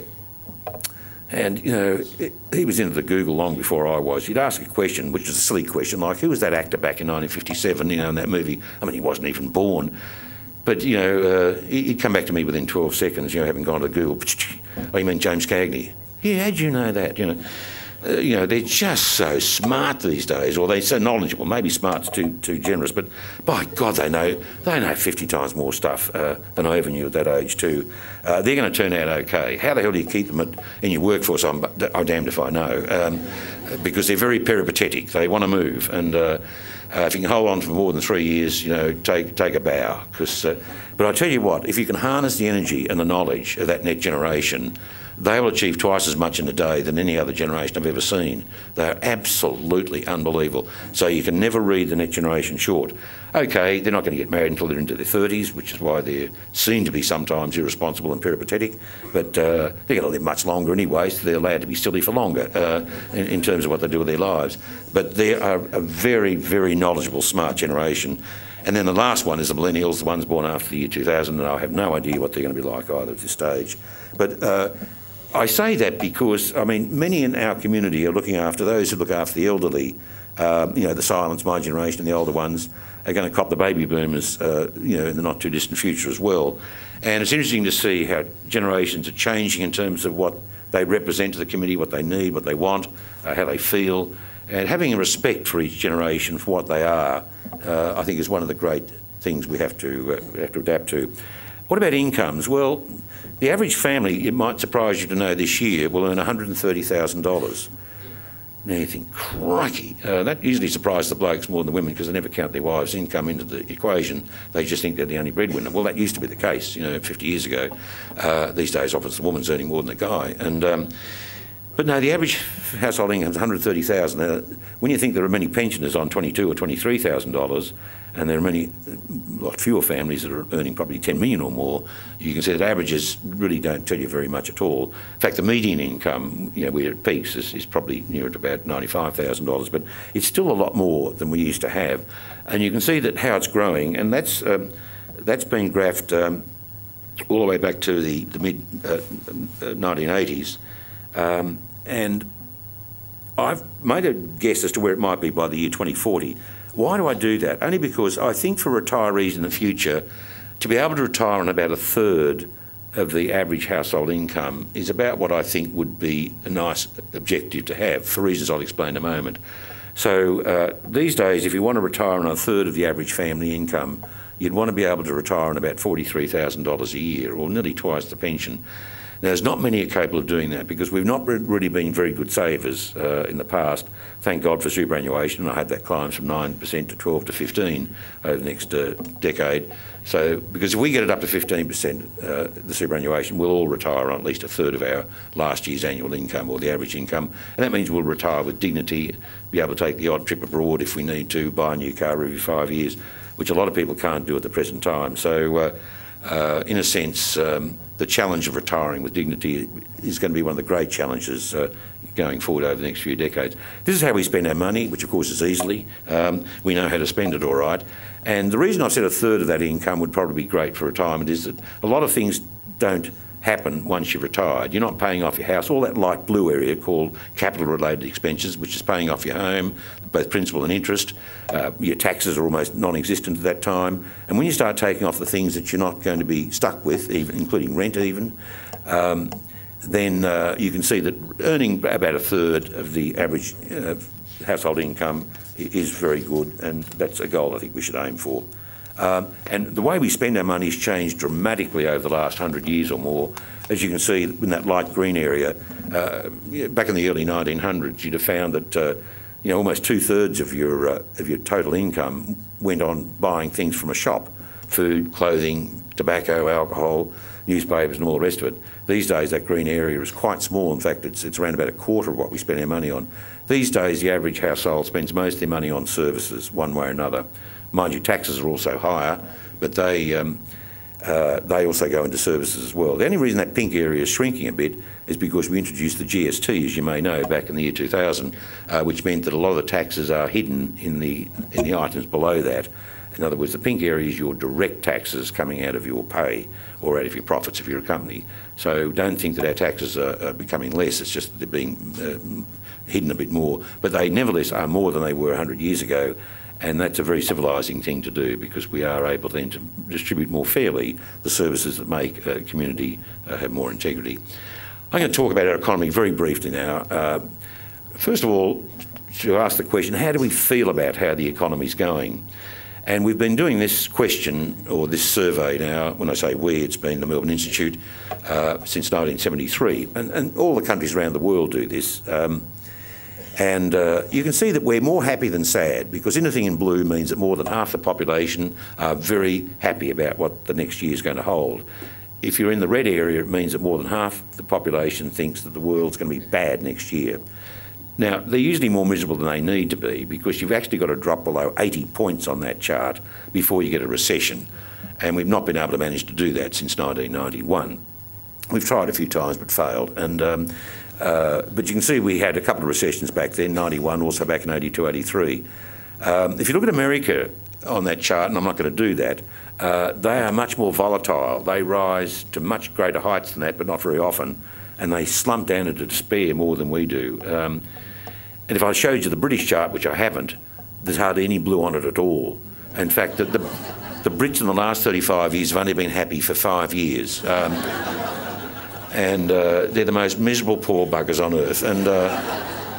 And, you know, it, he was into the Google long before I was. You'd ask a question, which is a silly question, like, who was that actor back in nineteen fifty-seven, you know, in that movie? I mean, he wasn't even born. But, you know, uh, he'd come back to me within twelve seconds, you know, having gone to Google. Oh, you mean James Cagney? Yeah, how'd you know that, you know? Uh, you know, they're just so smart these days, or they're so knowledgeable. Maybe smart's too too generous, but by God, they know they know fifty times more stuff uh, than I ever knew at that age too. Uh, they're going to turn out okay. How the hell do you keep them at, in your workforce? I'm, I'm damned if I know, um, because they're very peripatetic. They want to move, and uh, uh, if you can hold on for more than three years, you know, take take a bow. Because, uh, but I tell you what, if you can harness the energy and the knowledge of that net generation, they will achieve twice as much in a day than any other generation I've ever seen. They're absolutely unbelievable. So you can never read the net generation short. Okay, they're not going to get married until they're into their thirties, which is why they're seen to be sometimes irresponsible and peripatetic, but uh, they're going to live much longer anyway, so they're allowed to be silly for longer uh, in, in terms of what they do with their lives. But they are a very, very knowledgeable, smart generation. And then the last one is the millennials, the ones born after the year two thousand, and I have no idea what they're going to be like either at this stage. But uh, I say that because, I mean, many in our community are looking after those who look after the elderly. Um, you know, the silents, my generation, and the older ones are going to cop the baby boomers, uh, you know, in the not too distant future as well. And it's interesting to see how generations are changing in terms of what they represent to the community, what they need, what they want, uh, how they feel, and having a respect for each generation for what they are, uh, I think is one of the great things we have to uh, have to adapt to. What about incomes? Well, the average family, it might surprise you to know, this year will earn one hundred thirty thousand dollars. Now you think, crikey, uh, that usually surprises the blokes more than the women because they never count their wives' income into the equation. They just think they're the only breadwinner. Well, that used to be the case, you know, fifty years ago. Uh, these days, often the woman's earning more than the guy. And um, But no, the average household income is one hundred thirty thousand dollars. Now, when you think there are many pensioners on twenty-two thousand dollars or twenty-three thousand dollars, and there are many, a lot fewer families that are earning probably ten million dollars or more, you can see that averages really don't tell you very much at all. In fact, the median income, you know, we're at peaks, is, is probably near at about ninety-five thousand dollars, but it's still a lot more than we used to have. And you can see that how it's growing, and that's um, that's been graphed um, all the way back to the, the mid uh, uh, nineteen eighties. Um, and I've made a guess as to where it might be by the year twenty forty. Why do I do that? Only because I think for retirees in the future, to be able to retire on about a third of the average household income is about what I think would be a nice objective to have, for reasons I'll explain in a moment. So uh, these days, if you want to retire on a third of the average family income, you'd want to be able to retire on about forty-three thousand dollars a year, or nearly twice the pension. Now, there's not many are capable of doing that because we've not really been very good savers uh, in the past. Thank God for superannuation. I hope that climbs from nine percent to twelve to fifteen over the next uh, decade. So, because if we get it up to fifteen percent, uh, the superannuation, we'll all retire on at least a third of our last year's annual income, or the average income. And that means we'll retire with dignity, be able to take the odd trip abroad if we need to, buy a new car every five years, which a lot of people can't do at the present time. So, uh, uh, in a sense, um, the challenge of retiring with dignity is going to be one of the great challenges uh, going forward over the next few decades. This is how we spend our money, which of course is easily. Um, we know how to spend it all right. And the reason I've said a third of that income would probably be great for retirement is that a lot of things don't happen once you're retired. You're not paying off your house. All that light blue area called capital-related expenses, which is paying off your home, both principal and interest. Uh, your taxes are almost non-existent at that time. And when you start taking off the things that you're not going to be stuck with, even, including rent even, um, then uh, you can see that earning about a third of the average uh, household income is very good, and that's a goal I think we should aim for. Um, and the way we spend our money has changed dramatically over the last hundred years or more. As you can see in that light green area, uh, back in the early nineteen hundreds, you'd have found that uh, you know, almost two-thirds of your uh, of your total income went on buying things from a shop: food, clothing, tobacco, alcohol, newspapers, and all the rest of it. These days, that green area is quite small. In fact, it's it's around about a quarter of what we spend our money on. These days, the average household spends most of their money on services, one way or another. Mind you, taxes are also higher, but they um, uh, they also go into services as well. The only reason that pink area is shrinking a bit is because we introduced the G S T, as you may know, back in the year two thousand, uh, which meant that a lot of the taxes are hidden in the in the items below that. In other words, the pink area is your direct taxes coming out of your pay or out of your profits if you're a company. So don't think that our taxes are, are becoming less, it's just that they're being uh, hidden a bit more. But they nevertheless are more than they were one hundred years ago, and that's a very civilising thing to do, because we are able then to distribute more fairly the services that make a community uh, have more integrity. I'm going to talk about our economy very briefly now. Uh, first of all, to ask the question, how do we feel about how the economy's going? And we've been doing this question, or this survey now, when I say we, it's been the Melbourne Institute, uh, since nineteen seventy-three. And, and all the countries around the world do this. Um, and uh, you can see that we're more happy than sad, because anything in blue means that more than half the population are very happy about what the next year is going to hold. If you're in the red area, it means that more than half the population thinks that the world's going to be bad next year. Now, they're usually more miserable than they need to be, because you've actually got to drop below eighty points on that chart before you get a recession. And we've not been able to manage to do that since nineteen ninety-one. We've tried a few times but failed. And, um, uh, but you can see we had a couple of recessions back then, ninety-one, also back in eighty-two, eighty-three. Um, if you look at America on that chart, and I'm not going to do that, uh, they are much more volatile. They rise to much greater heights than that, but not very often. And they slump down into despair more than we do. Um, and if I showed you the British chart, which I haven't, there's hardly any blue on it at all. In fact, the, the, the Brits in the last thirty-five years have only been happy for five years. Um, and uh, they're the most miserable poor buggers on earth. And, uh,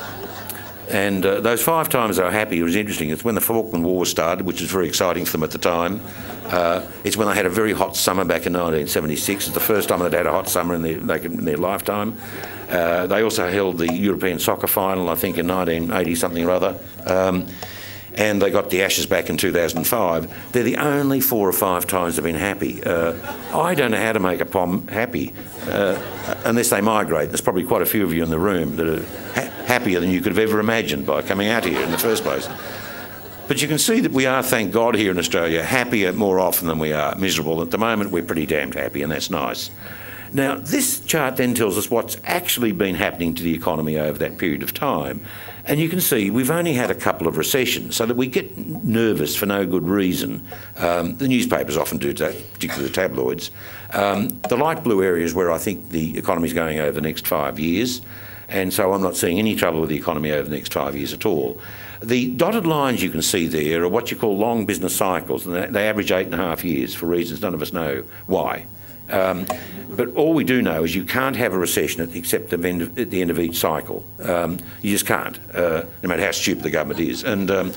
and uh, those five times they were happy, it was interesting. It's when the Falkland War started, which was very exciting for them at the time. Uh, it's when they had a very hot summer back in nineteen seventy-six. It's the first time they'd had a hot summer in their, like, in their lifetime. Uh, they also held the European soccer final, I think, in nineteen eighty something or other. Um, and they got the Ashes back in two thousand five. They're the only four or five times they've been happy. Uh, I don't know how to make a P O M happy, uh, unless they migrate. There's probably quite a few of you in the room that are ha happier than you could have ever imagined by coming out here in the first place. But you can see that we are, thank God, here in Australia, happier more often than we are miserable. At the moment, we're pretty damned happy, and that's nice. Now, this chart then tells us what's actually been happening to the economy over that period of time. And you can see we've only had a couple of recessions, so that we get nervous for no good reason. Um, the newspapers often do that, particularly the tabloids. Um, the light blue area is where I think the economy's going over the next five years. And so I'm not seeing any trouble with the economy over the next five years at all. The dotted lines you can see there are what you call long business cycles, and they average eight and a half years for reasons none of us know why. Um, but all we do know is you can't have a recession at, except at the, end of, at the end of each cycle. Um, you just can't, uh, no matter how stupid the government is. And, um,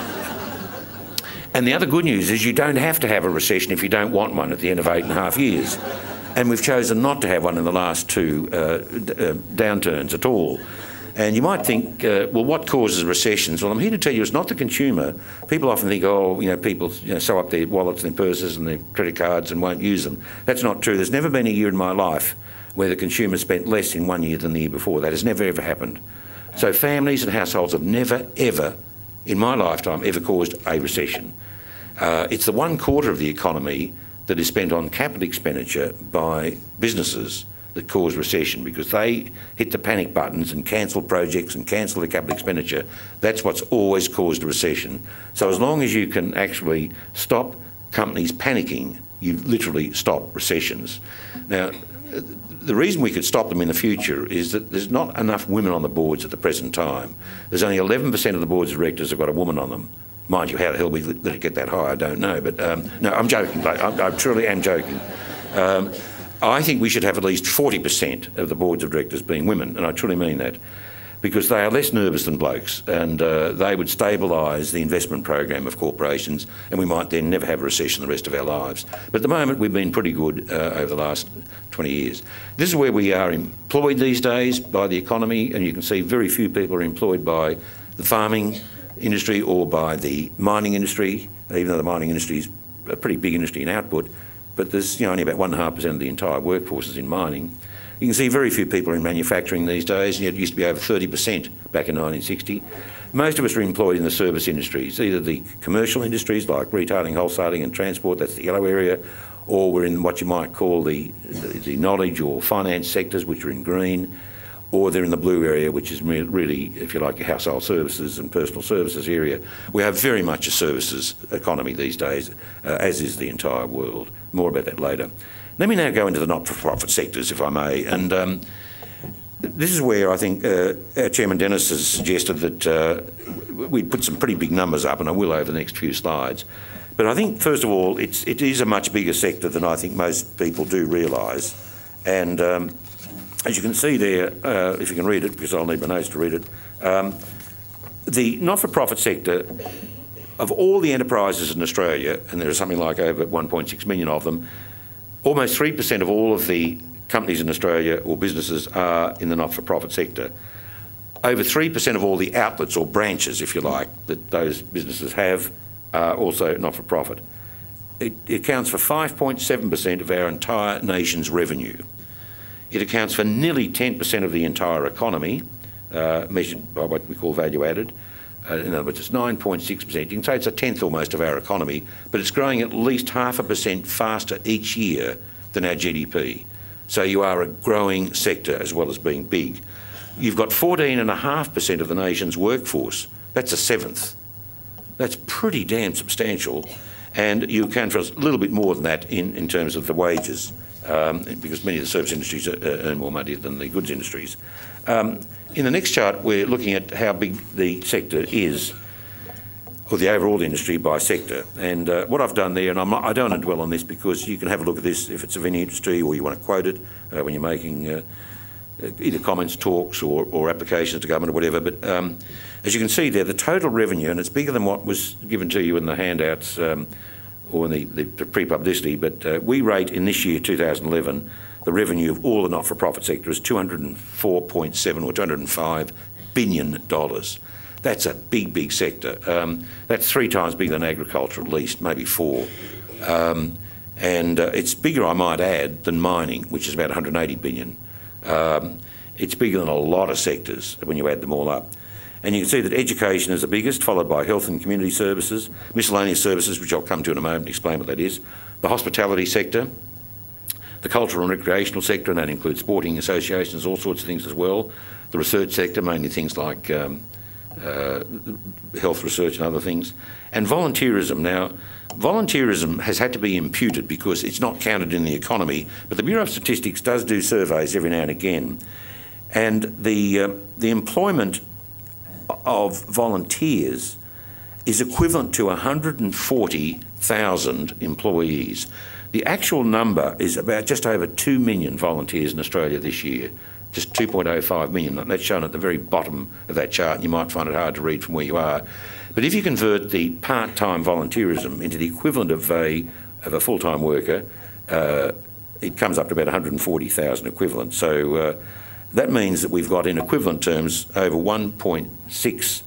and the other good news is you don't have to have a recession if you don't want one at the end of eight and a half years. And we've chosen not to have one in the last two uh, uh, downturns at all. And you might think, uh, well, what causes recessions? Well, I'm here to tell you it's not the consumer. People often think, oh, you know, people you know, sew up their wallets and their purses and their credit cards and won't use them. That's not true. There's never been a year in my life where the consumer spent less in one year than the year before. That has never, ever happened. So families and households have never, ever, in my lifetime, ever caused a recession. Uh, it's the one quarter of the economy that is spent on capital expenditure by businesses that cause recession, because they hit the panic buttons and cancel projects and cancel the capital expenditure. That's what's always caused a recession. So as long as you can actually stop companies panicking, you literally stop recessions. Now, the reason we could stop them in the future is that there's not enough women on the boards at the present time. There's only eleven percent of the boards of directors have got a woman on them. Mind you, how the hell we let it get that high, I don't know. But um, no, I'm joking. I, I truly am joking. Um, I think we should have at least forty percent of the boards of directors being women, and I truly mean that, because they are less nervous than blokes, and uh, they would stabilise the investment program of corporations, and we might then never have a recession the rest of our lives. But at the moment, we've been pretty good uh, over the last twenty years. This is where we are employed these days by the economy, and you can see very few people are employed by the farming industry or by the mining industry, even though the mining industry is a pretty big industry in output, but there's you know, only about one point five percent of the entire workforce is in mining. You can see very few people are in manufacturing these days, and yet it used to be over thirty percent back in nineteen sixty. Most of us are employed in the service industries, either the commercial industries like retailing, wholesaling and transport, that's the yellow area, or we're in what you might call the, the, the knowledge or finance sectors, which are in green, or they're in the blue area, which is really, if you like, a household services and personal services area. We have very much a services economy these days, uh, as is the entire world. More about that later. Let me now go into the not-for-profit sectors, if I may. And um, this is where I think uh, our Chairman Dennis has suggested that uh, we'd put some pretty big numbers up, and I will over the next few slides. But I think, first of all, it's, it is a much bigger sector than I think most people do realise. And um, as you can see there, uh, if you can read it, because I'll need my notes to read it, um, the not-for-profit sector, of all the enterprises in Australia, and there are something like over one point six million of them, almost three percent of all of the companies in Australia or businesses are in the not-for-profit sector. Over three percent of all the outlets or branches, if you like, that those businesses have are also not-for-profit. It, it accounts for five point seven percent of our entire nation's revenue. It accounts for nearly ten percent of the entire economy, uh, measured by what we call value added. Uh, in other words, it's nine point six percent. You can say it's a tenth almost of our economy, but it's growing at least half a percent faster each year than our G D P. So you are a growing sector as well as being big. You've got fourteen point five percent of the nation's workforce. That's a seventh. That's pretty damn substantial. And you account for a little bit more than that in, in terms of the wages, um, because many of the service industries earn more money than the goods industries. Um, in the next chart, we're looking at how big the sector is, or the overall industry by sector. And uh, what I've done there, and I'm not, I don't want to dwell on this because you can have a look at this if it's of any interest to you or you want to quote it uh, when you're making uh, either comments, talks or, or applications to government or whatever. But um, as you can see there, the total revenue, and it's bigger than what was given to you in the handouts um, or in the, the, the pre-publicity, but uh, we rate in this year, two thousand eleven, the revenue of all the not-for-profit sector is two hundred four point seven or two hundred five billion dollars. That's a big, big sector. Um, that's three times bigger than agriculture, at least, maybe four. Um, and uh, it's bigger, I might add, than mining, which is about one hundred eighty billion dollars. Um, it's bigger than a lot of sectors when you add them all up. And you can see that education is the biggest, followed by health and community services, miscellaneous services, which I'll come to in a moment to explain what that is, the hospitality sector, the cultural and recreational sector, and that includes sporting associations, all sorts of things as well, the research sector, mainly things like um, uh, health research and other things, and volunteerism. Now, volunteerism has had to be imputed because it's not counted in the economy, but the Bureau of Statistics does do surveys every now and again, and the, uh, the employment of volunteers is equivalent to one hundred forty thousand employees. The actual number is about just over two million volunteers in Australia this year, just two point oh five million. And that's shown at the very bottom of that chart, and you might find it hard to read from where you are. But if you convert the part-time volunteerism into the equivalent of a, of a full-time worker, uh, it comes up to about one hundred forty thousand equivalent. So uh, that means that we've got, in equivalent terms, over one point six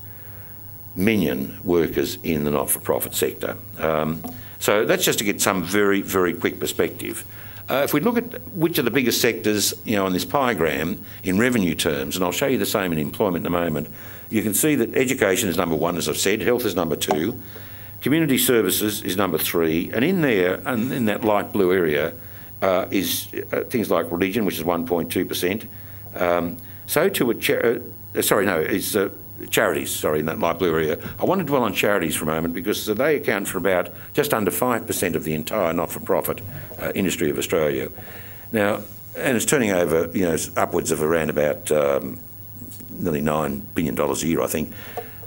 million workers in the not-for-profit sector. Um, so that's just to get some very, very quick perspective. Uh, if we look at which are the biggest sectors, you know, on this piegram in revenue terms, and I'll show you the same in employment in a moment, you can see that education is number one, as I've said, health is number two, community services is number three, and in there, and in that light blue area, uh, is uh, things like religion, which is one point two percent. Um, so to a, cha- uh, sorry, no, it's uh, charities, sorry, in that light blue area. I want to dwell on charities for a moment because they account for about just under five percent of the entire not-for-profit uh, industry of Australia. Now, and it's turning over, you know, upwards of around about um, nearly nine billion dollars a year, I think.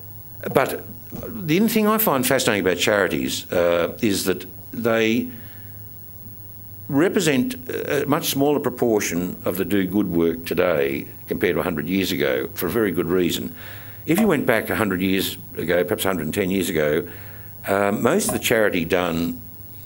But the thing I find fascinating about charities uh, is that they represent a much smaller proportion of the do-good work today compared to one hundred years ago for a very good reason. If you went back one hundred years ago, perhaps one hundred ten years ago, um, most of the charity done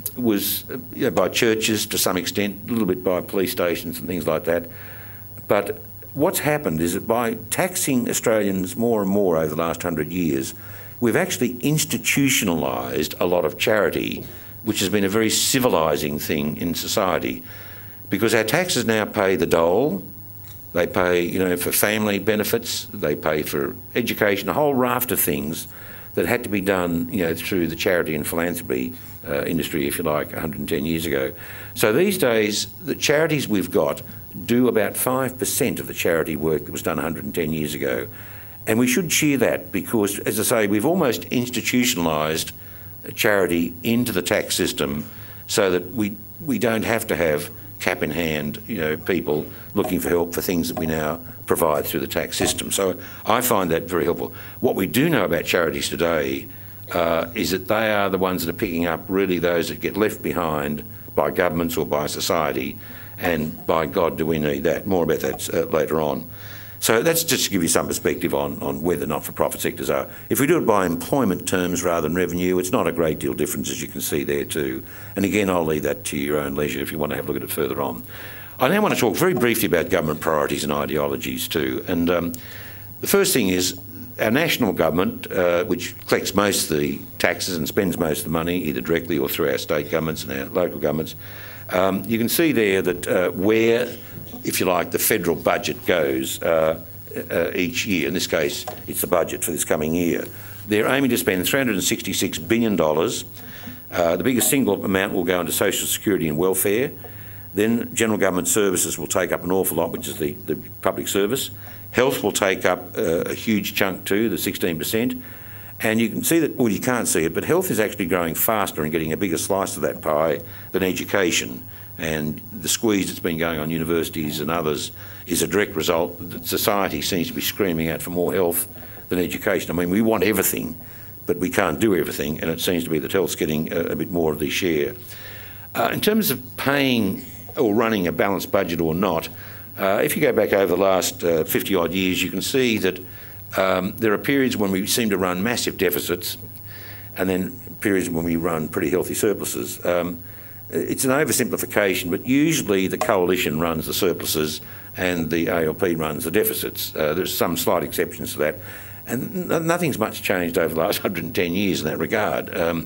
was uh, you know, by churches to some extent, a little bit by police stations and things like that. But what's happened is that by taxing Australians more and more over the last hundred years, we've actually institutionalised a lot of charity, which has been a very civilising thing in society, because our taxes now pay the dole, they pay, you know, for family benefits, they pay for education, a whole raft of things that had to be done, you know, through the charity and philanthropy uh, industry, if you like, one hundred ten years ago. So these days, the charities we've got do about five percent of the charity work that was done one hundred ten years ago. And we should cheer that because, as I say, we've almost institutionalised charity into the tax system so that we we don't have to have cap in hand, you know, people looking for help for things that we now provide through the tax system. So I find that very helpful. What we do know about charities today uh, is that they are the ones that are picking up really those that get left behind by governments or by society, and by God do we need that. More about that uh, later on. So that's just to give you some perspective on, on where the not-for-profit sectors are. If we do it by employment terms rather than revenue, it's not a great deal difference, as you can see there too. And again, I'll leave that to your own leisure if you want to have a look at it further on. I now want to talk very briefly about government priorities and ideologies too. And um, the first thing is our national government, uh, which collects most of the taxes and spends most of the money, either directly or through our state governments and our local governments. Um, you can see there that uh, where, if you like, the federal budget goes uh, uh, each year. In this case, it's the budget for this coming year. They're aiming to spend three hundred sixty-six billion dollars. Uh, the biggest single amount will go into social security and welfare. Then general government services will take up an awful lot, which is the, the public service. Health will take up uh, a huge chunk too, the sixteen percent. And you can see that, well, you can't see it, but health is actually growing faster and getting a bigger slice of that pie than education. And the squeeze that's been going on universities and others is a direct result that society seems to be screaming out for more health than education. I mean, we want everything, but we can't do everything, and it seems to be that health's getting a, a bit more of the share. Uh, in terms of paying or running a balanced budget or not, uh, if you go back over the last uh, fifty odd years, you can see that um, there are periods when we seem to run massive deficits and then periods when we run pretty healthy surpluses. Um, It's an oversimplification, but usually the coalition runs the surpluses and the A L P runs the deficits. Uh, there's some slight exceptions to that. And nothing's much changed over the last one hundred ten years in that regard. Um,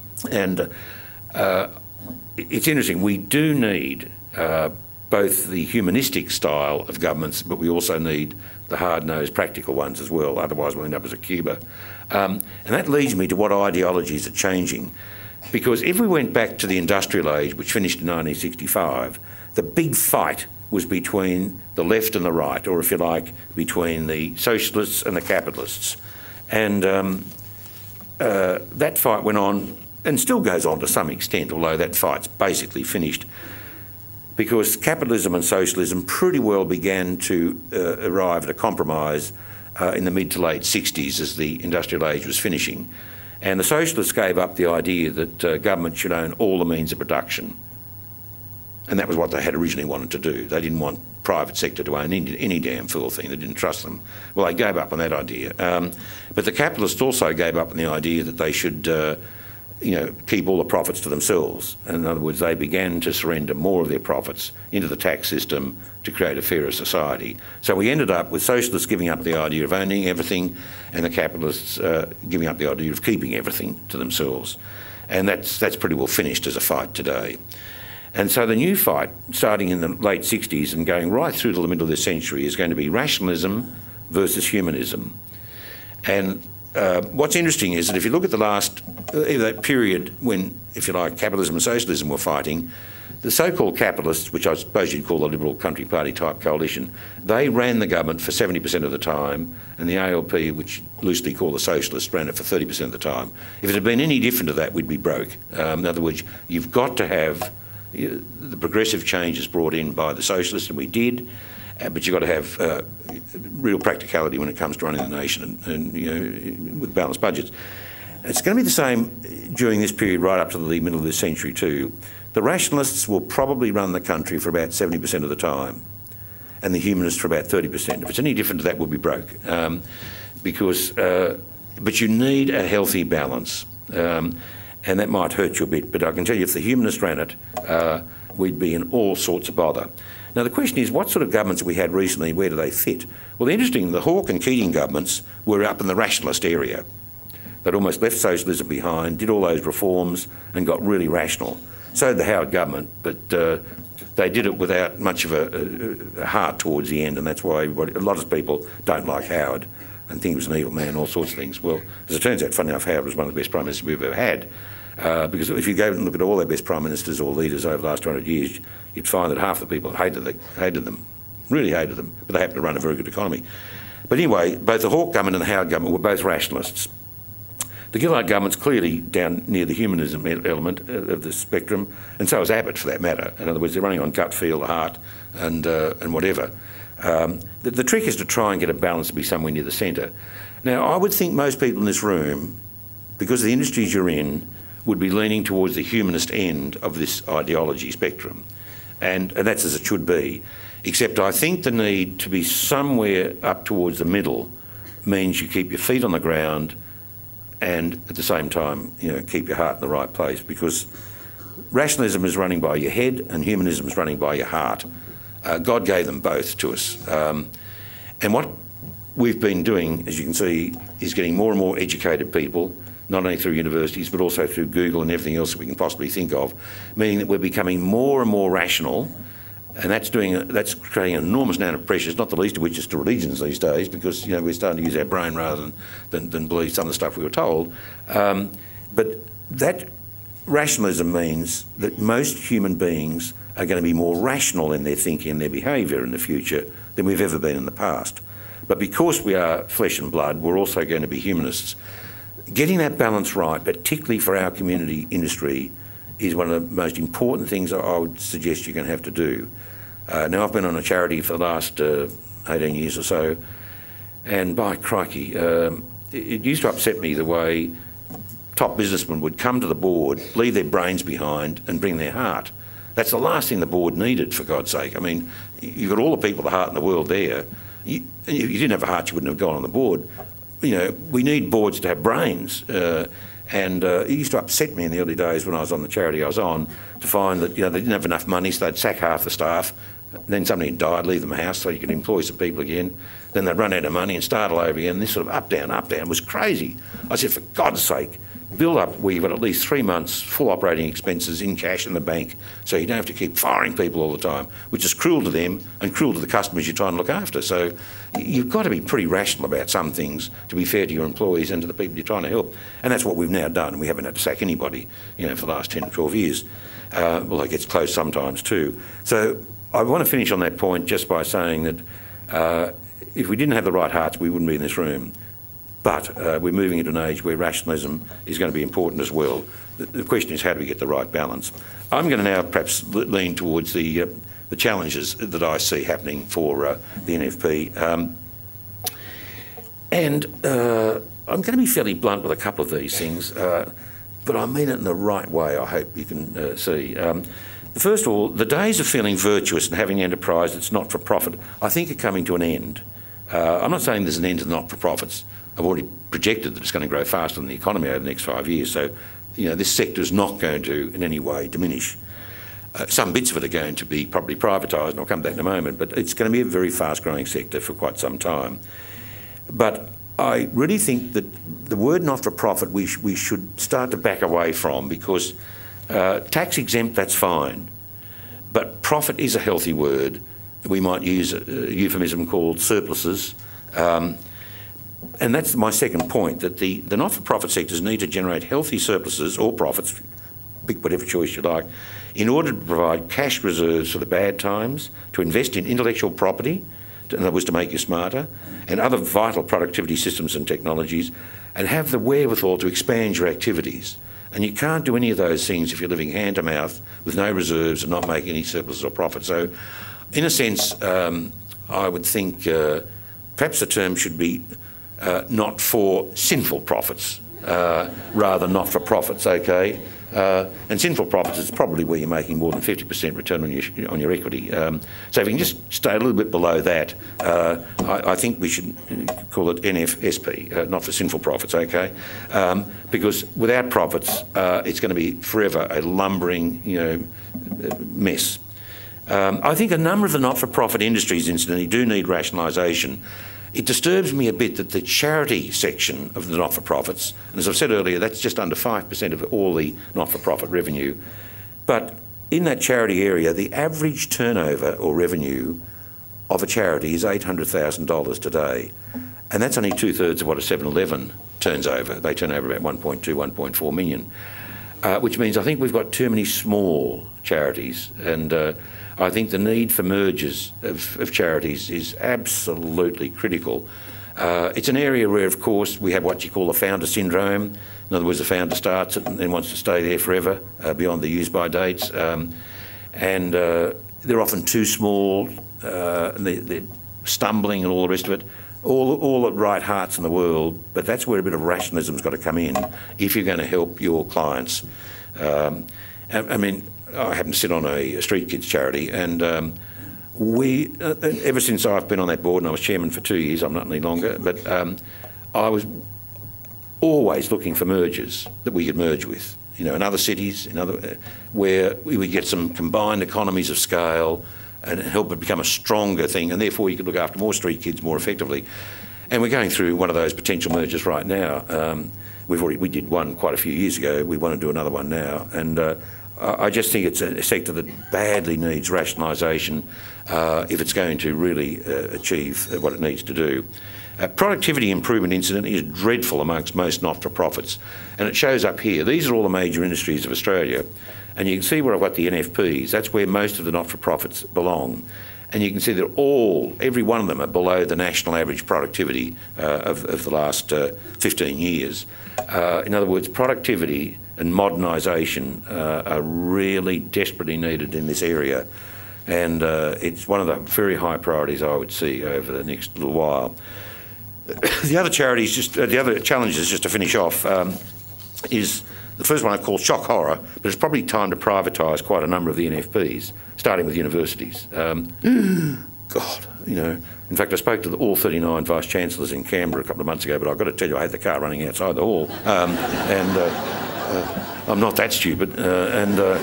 and uh, it's interesting, we do need uh, both the humanistic style of governments, but we also need the hard-nosed practical ones as well, otherwise we'll end up as a Cuba. Um, and that leads me to what ideologies are changing. Because if we went back to the industrial age, which finished in nineteen sixty-five, the big fight was between the left and the right, or if you like, between the socialists and the capitalists. And um, uh, that fight went on, and still goes on to some extent, although that fight's basically finished, because capitalism and socialism pretty well began to uh, arrive at a compromise uh, in the mid to late sixties as the industrial age was finishing. And the socialists gave up the idea that uh, government should own all the means of production. And that was what they had originally wanted to do. They didn't want private sector to own any, any damn fool thing. They didn't trust them. Well, they gave up on that idea. Um, but the capitalists also gave up on the idea that they should, uh, you know, keep all the profits to themselves. And in other words, they began to surrender more of their profits into the tax system to create a fairer society. So we ended up with socialists giving up the idea of owning everything and the capitalists uh, giving up the idea of keeping everything to themselves. And that's, that's pretty well finished as a fight today. And so the new fight, starting in the late sixties and going right through to the middle of this century, is going to be rationalism versus humanism. And uh, what's interesting is that if you look at the last, uh, that period when, if you like, capitalism and socialism were fighting, the so-called capitalists, which I suppose you'd call the Liberal Country Party type coalition, they ran the government for seventy percent of the time, and the A L P, which loosely called the socialists, ran it for thirty percent of the time. If it had been any different to that, we'd be broke. Um, in other words, you've got to have you know, the progressive changes brought in by the socialists, and we did, uh, but you've got to have uh, real practicality when it comes to running the nation and, and you know, with balanced budgets. It's going to be the same during this period right up to the middle of this century too. The rationalists will probably run the country for about seventy percent of the time, and the humanists for about thirty percent. If it's any different to that, we'll be broke. Um, because, uh, but you need a healthy balance, um, and that might hurt you a bit, but I can tell you if the humanists ran it, uh, we'd be in all sorts of bother. Now the question is, what sort of governments have we had recently, where do they fit? Well, interesting, the Hawke and Keating governments were up in the rationalist area. They'd almost left socialism behind, did all those reforms and got really rational. So did the Howard government, but uh, they did it without much of a, a, a heart towards the end, and that's why everybody, a lot of people don't like Howard and think he was an evil man, all sorts of things. Well, as it turns out, funny enough, Howard was one of the best prime ministers we've ever had. Uh, because if you go and look at all our best prime ministers or leaders over the last two hundred years, you'd find that half the people hated, the, hated them, really hated them, but they happened to run a very good economy. But anyway, both the Hawke government and the Howard government were both rationalists. The Gillard government's clearly down near the humanism element of the spectrum, and so is Abbott for that matter. In other words, they're running on gut feel, heart, and, uh, and whatever. Um, the, the trick is to try and get a balance to be somewhere near the centre. Now, I would think most people in this room, because of the industries you're in, would be leaning towards the humanist end of this ideology spectrum. And, and that's as it should be. Except I think the need to be somewhere up towards the middle means you keep your feet on the ground and at the same time, you know, keep your heart in the right place, because rationalism is running by your head and humanism is running by your heart. Uh, God gave them both to us. Um, and what we've been doing, as you can see, is getting more and more educated people, not only through universities, but also through Google and everything else that we can possibly think of, meaning that we're becoming more and more rational, and that's doing that's creating an enormous amount of pressures, not the least of which is to religions these days, because you know we're starting to use our brain rather than, than, than believe some of the stuff we were told. Um, but that rationalism means that most human beings are going to be more rational in their thinking and their behaviour in the future than we've ever been in the past. But because we are flesh and blood, we're also going to be humanists. Getting that balance right, particularly for our community industry, is one of the most important things I would suggest you're going to have to do. Uh, now, I've been on a charity for the last uh, eighteen years or so, and by crikey, um, it, it used to upset me the way top businessmen would come to the board, leave their brains behind and bring their heart. That's the last thing the board needed, for God's sake. I mean, you've got all the people, the heart in the world there. You, if you didn't have a heart, you wouldn't have gone on the board. You know, we need boards to have brains. Uh, and uh, it used to upset me in the early days when I was on the charity I was on to find that, you know, they didn't have enough money, so they'd sack half the staff. Then somebody died, leave them a house so you could employ some people again. Then they'd run out of money and start all over again. This sort of up, down, up, down was crazy. I said, for God's sake, build up where you've got at least three months full operating expenses in cash in the bank so you don't have to keep firing people all the time, which is cruel to them and cruel to the customers you're trying to look after. So you've got to be pretty rational about some things to be fair to your employees and to the people you're trying to help. And that's what we've now done. We haven't had to sack anybody, you know, for the last ten or twelve years. Uh, well, it gets close sometimes too. So I want to finish on that point just by saying that uh, if we didn't have the right hearts, we wouldn't be in this room. But uh, we're moving into an age where rationalism is going to be important as well. The, the question is, how do we get the right balance? I'm going to now perhaps lean towards the, uh, the challenges that I see happening for uh, the N F P. Um, and uh, I'm going to be fairly blunt with a couple of these things, uh, but I mean it in the right way, I hope you can uh, see. Um, first of all, the days of feeling virtuous and having an enterprise that's not for profit, I think are coming to an end. Uh, I'm not saying there's an end to the not-for-profits. I've already projected that it's going to grow faster than the economy over the next five years. So, you know, this sector is not going to in any way diminish. Uh, some bits of it are going to be probably privatised, and I'll come to that in a moment, but it's going to be a very fast-growing sector for quite some time. But I really think that the word not-for-profit we, sh we should start to back away from, because uh, tax-exempt, that's fine, but profit is a healthy word. We might use a, a euphemism called surpluses. Um, And that's my second point, that the, the not-for-profit sectors need to generate healthy surpluses or profits, pick whatever choice you like, in order to provide cash reserves for the bad times, to invest in intellectual property, to, in other words, to make you smarter, and other vital productivity systems and technologies, and have the wherewithal to expand your activities. And you can't do any of those things if you're living hand-to-mouth with no reserves and not making any surpluses or profit. So, in a sense, um, I would think uh, perhaps the term should be Uh, not for sinful profits, uh, rather than not-for-profits, okay? Uh, and sinful profits is probably where you're making more than fifty percent return on your on your equity. Um, so if you can just stay a little bit below that, uh, I, I think we should call it N F S P, uh, not for sinful profits, okay? Um, because without profits, uh, it's going to be forever a lumbering, you know, mess. Um, I think a number of the not-for-profit industries, incidentally, do need rationalisation. It disturbs me a bit that the charity section of the not-for-profits, and as I've said earlier, that's just under five percent of all the not-for-profit revenue, but in that charity area, the average turnover or revenue of a charity is eight hundred thousand dollars today, and that's only two-thirds of what a seven eleven turns over. They turn over about one point two, one point four million, uh, which means I think we've got too many small charities, and uh, I think the need for mergers of, of charities is absolutely critical. Uh, it's an area where, of course, we have what you call a founder syndrome. In other words, the founder starts it and then wants to stay there forever, uh, beyond the use-by dates. Um, and uh, they're often too small, uh, and they, they're stumbling and all the rest of it. All, all at right hearts in the world, but that's where a bit of rationalism's got to come in if you're going to help your clients. Um, I, I mean, I happen to sit on a, a street kids charity, and um, we, uh, ever since I've been on that board, and I was chairman for two years, I'm not any longer, but um, I was always looking for mergers that we could merge with, you know, in other cities, in other, uh, where we would get some combined economies of scale and help it become a stronger thing, and therefore you could look after more street kids more effectively. And we're going through one of those potential mergers right now. Um, we've already, we did one quite a few years ago. We want to do another one now, and uh, I just think it's a sector that badly needs rationalisation uh, if it's going to really uh, achieve what it needs to do. Uh, productivity improvement, incidentally, is dreadful amongst most not-for-profits, and it shows up here. These are all the major industries of Australia, and you can see where I've got the N F Ps. That's where most of the not-for-profits belong. And you can see they're all, every one of them are below the national average productivity uh, of, of the last uh, fifteen years. Uh, in other words, productivity and modernisation uh, are really desperately needed in this area, and uh, it's one of the very high priorities I would see over the next little while. The other charities, just uh, the other challenges, just to finish off, um, is the first one I call shock horror, but it's probably time to privatise quite a number of the N F Ps, starting with universities. Um, God, you know. In fact, I spoke to the, all thirty-nine vice-chancellors in Canberra a couple of months ago, but I've got to tell you, I had the car running outside the hall. Um, and uh, uh, I'm not that stupid. Uh, and uh,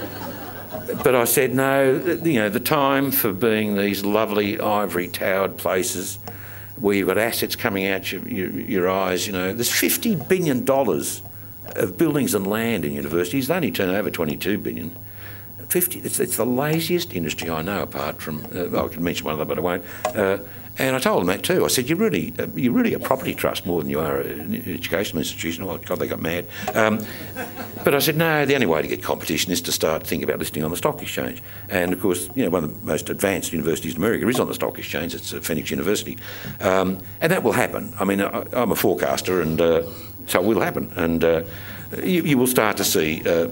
But I said, no, you know, the time for being these lovely ivory-towered places where you've got assets coming out your, your, your eyes, you know, there's fifty billion dollars of buildings and land in universities. They only turn over twenty-two billion dollars. fifty, it's, it's the laziest industry I know, apart from, uh, I could mention one of them, but I won't. Uh, and I told them that too. I said, you're really, uh, you're really a property trust more than you are an educational institution. Oh, God, they got mad. Um, but I said, no, the only way to get competition is to start thinking about listing on the stock exchange. And of course, you know, one of the most advanced universities in America is on the stock exchange. It's uh, Phoenix University. Um, and that will happen. I mean, I, I'm a forecaster, and uh, so it will happen. And uh, you, you will start to see... Uh,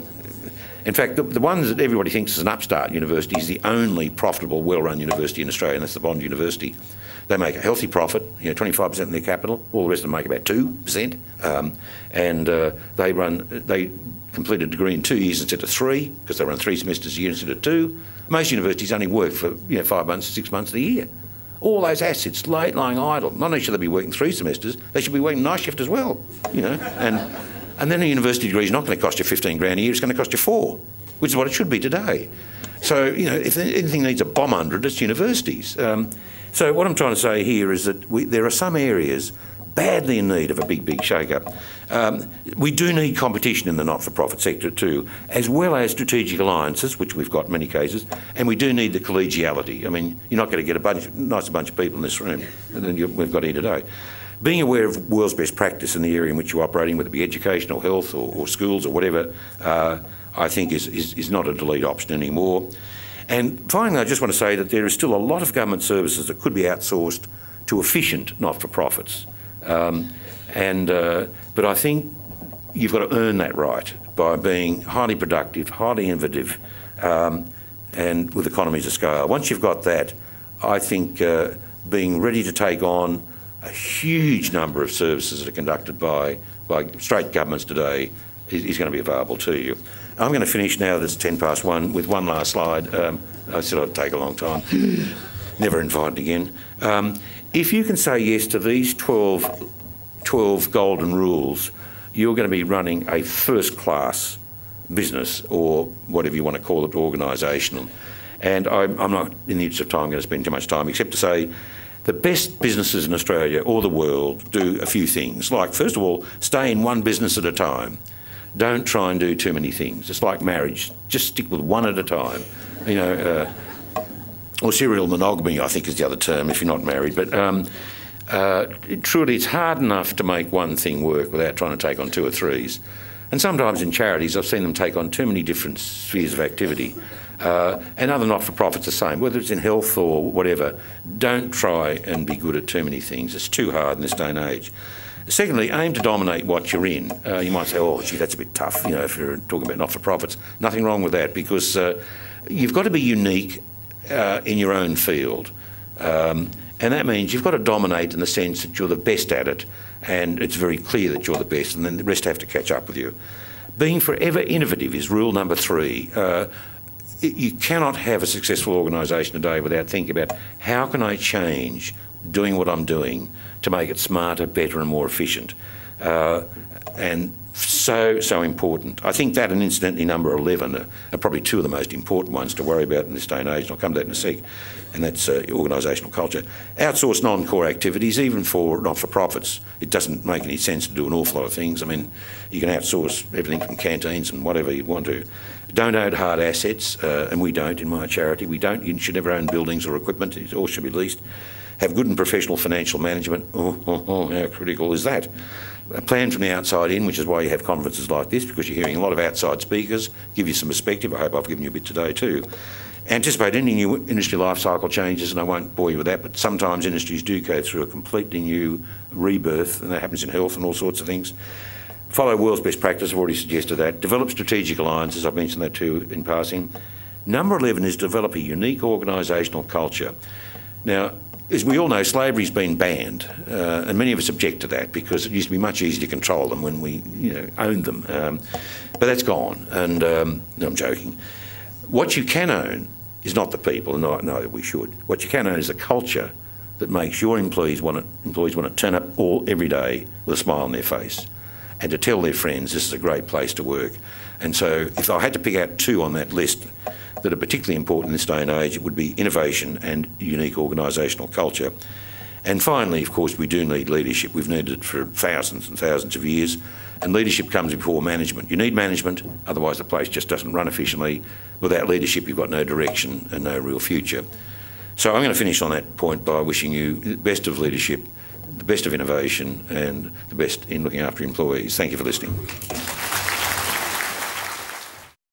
In fact, the, the ones that everybody thinks is an upstart university is the only profitable, well-run university in Australia, and that's the Bond University. They make a healthy profit, you know, twenty-five percent of their capital. All the rest of them make about two percent. Um, and uh, they run, they complete a degree in two years instead of three, because they run three semesters a year instead of two. Most universities only work for, you know, five months, six months of the year. All those assets late lying idle. Not only should they be working three semesters, they should be working night shift as well, you know. And And then a university degree is not going to cost you fifteen grand a year, it's going to cost you four, which is what it should be today. So, you know, if anything needs a bomb under it, it's universities. Um, so what I'm trying to say here is that we, there are some areas badly in need of a big, big shake-up. Um, we do need competition in the not-for-profit sector too, as well as strategic alliances, which we've got in many cases, and we do need the collegiality. I mean, you're not going to get a bunch, nice bunch of people in this room than we've got here today. Being aware of world's best practice in the area in which you're operating, whether it be education or health or, or schools or whatever, uh, I think is, is, is not a delete option anymore. And finally, I just want to say that there is still a lot of government services that could be outsourced to efficient not-for-profits. Um, and uh, but I think you've got to earn that right by being highly productive, highly innovative, um, and with economies of scale. Once you've got that, I think uh, being ready to take on a huge number of services that are conducted by by straight governments today is, is going to be available to you. I'm going to finish now that it's ten past one with one last slide. Um, I said I'd take a long time. Never invited again. Um, if you can say yes to these twelve, twelve golden rules, you're going to be running a first-class business, or whatever you want to call it, organisational. And I'm, I'm not, in the interest of time, going to spend too much time, except to say the best businesses in Australia or the world do a few things. Like, first of all, stay in one business at a time. Don't try and do too many things. It's like marriage. Just stick with one at a time. You know, uh, or serial monogamy, I think is the other term, if you're not married. But um, uh, it, truly, it's hard enough to make one thing work without trying to take on two or threes. And sometimes in charities, I've seen them take on too many different spheres of activity. Uh, and other not-for-profits the same, whether it's in health or whatever. Don't try and be good at too many things. It's too hard in this day and age. Secondly, aim to dominate what you're in. Uh, you might say, oh, gee, that's a bit tough, you know, if you're talking about not-for-profits. Nothing wrong with that, because uh, you've got to be unique uh, in your own field. Um, and that means you've got to dominate in the sense that you're the best at it, and it's very clear that you're the best, and then the rest have to catch up with you. Being forever innovative is rule number three. Uh, You cannot have a successful organisation today without thinking about how can I change doing what I'm doing to make it smarter, better and more efficient. Uh, and so, so important. I think that and incidentally number eleven are, are probably two of the most important ones to worry about in this day and age. And I'll come to that in a sec. And that's uh, organisational culture. Outsource non-core activities, even for not-for-profits. It doesn't make any sense to do an awful lot of things. I mean, you can outsource everything from canteens and whatever you want to. Don't own hard assets, uh, and we don't in my charity. We don't. You should never own buildings or equipment. It all should be leased. Have good and professional financial management. Oh, oh, oh, how critical is that? A plan from the outside in, which is why you have conferences like this, because you're hearing a lot of outside speakers, give you some perspective. I hope I've given you a bit today too. Anticipate any new industry life cycle changes, and I won't bore you with that, but sometimes industries do go through a completely new rebirth, and that happens in health and all sorts of things. Follow world's best practice, I've already suggested that. Develop strategic alliances, I've mentioned that too in passing. Number eleven is develop a unique organisational culture. Now, as we all know, slavery's been banned, uh, and many of us object to that because it used to be much easier to control them when we, you know, owned them. Um, but that's gone, and um, no, I'm joking. What you can own is not the people, and neither we should. What you can own is a culture that makes your employees want to, employees want to turn up all every day with a smile on their face, and to tell their friends this is a great place to work. And so, if I had to pick out two on that list that are particularly important in this day and age, it would be innovation and unique organisational culture. And finally, of course, we do need leadership. We've needed it for thousands and thousands of years, and leadership comes before management. You need management, otherwise the place just doesn't run efficiently. Without leadership, you've got no direction and no real future. So I'm going to finish on that point by wishing you the best of leadership, the best of innovation, and the best in looking after employees. Thank you for listening.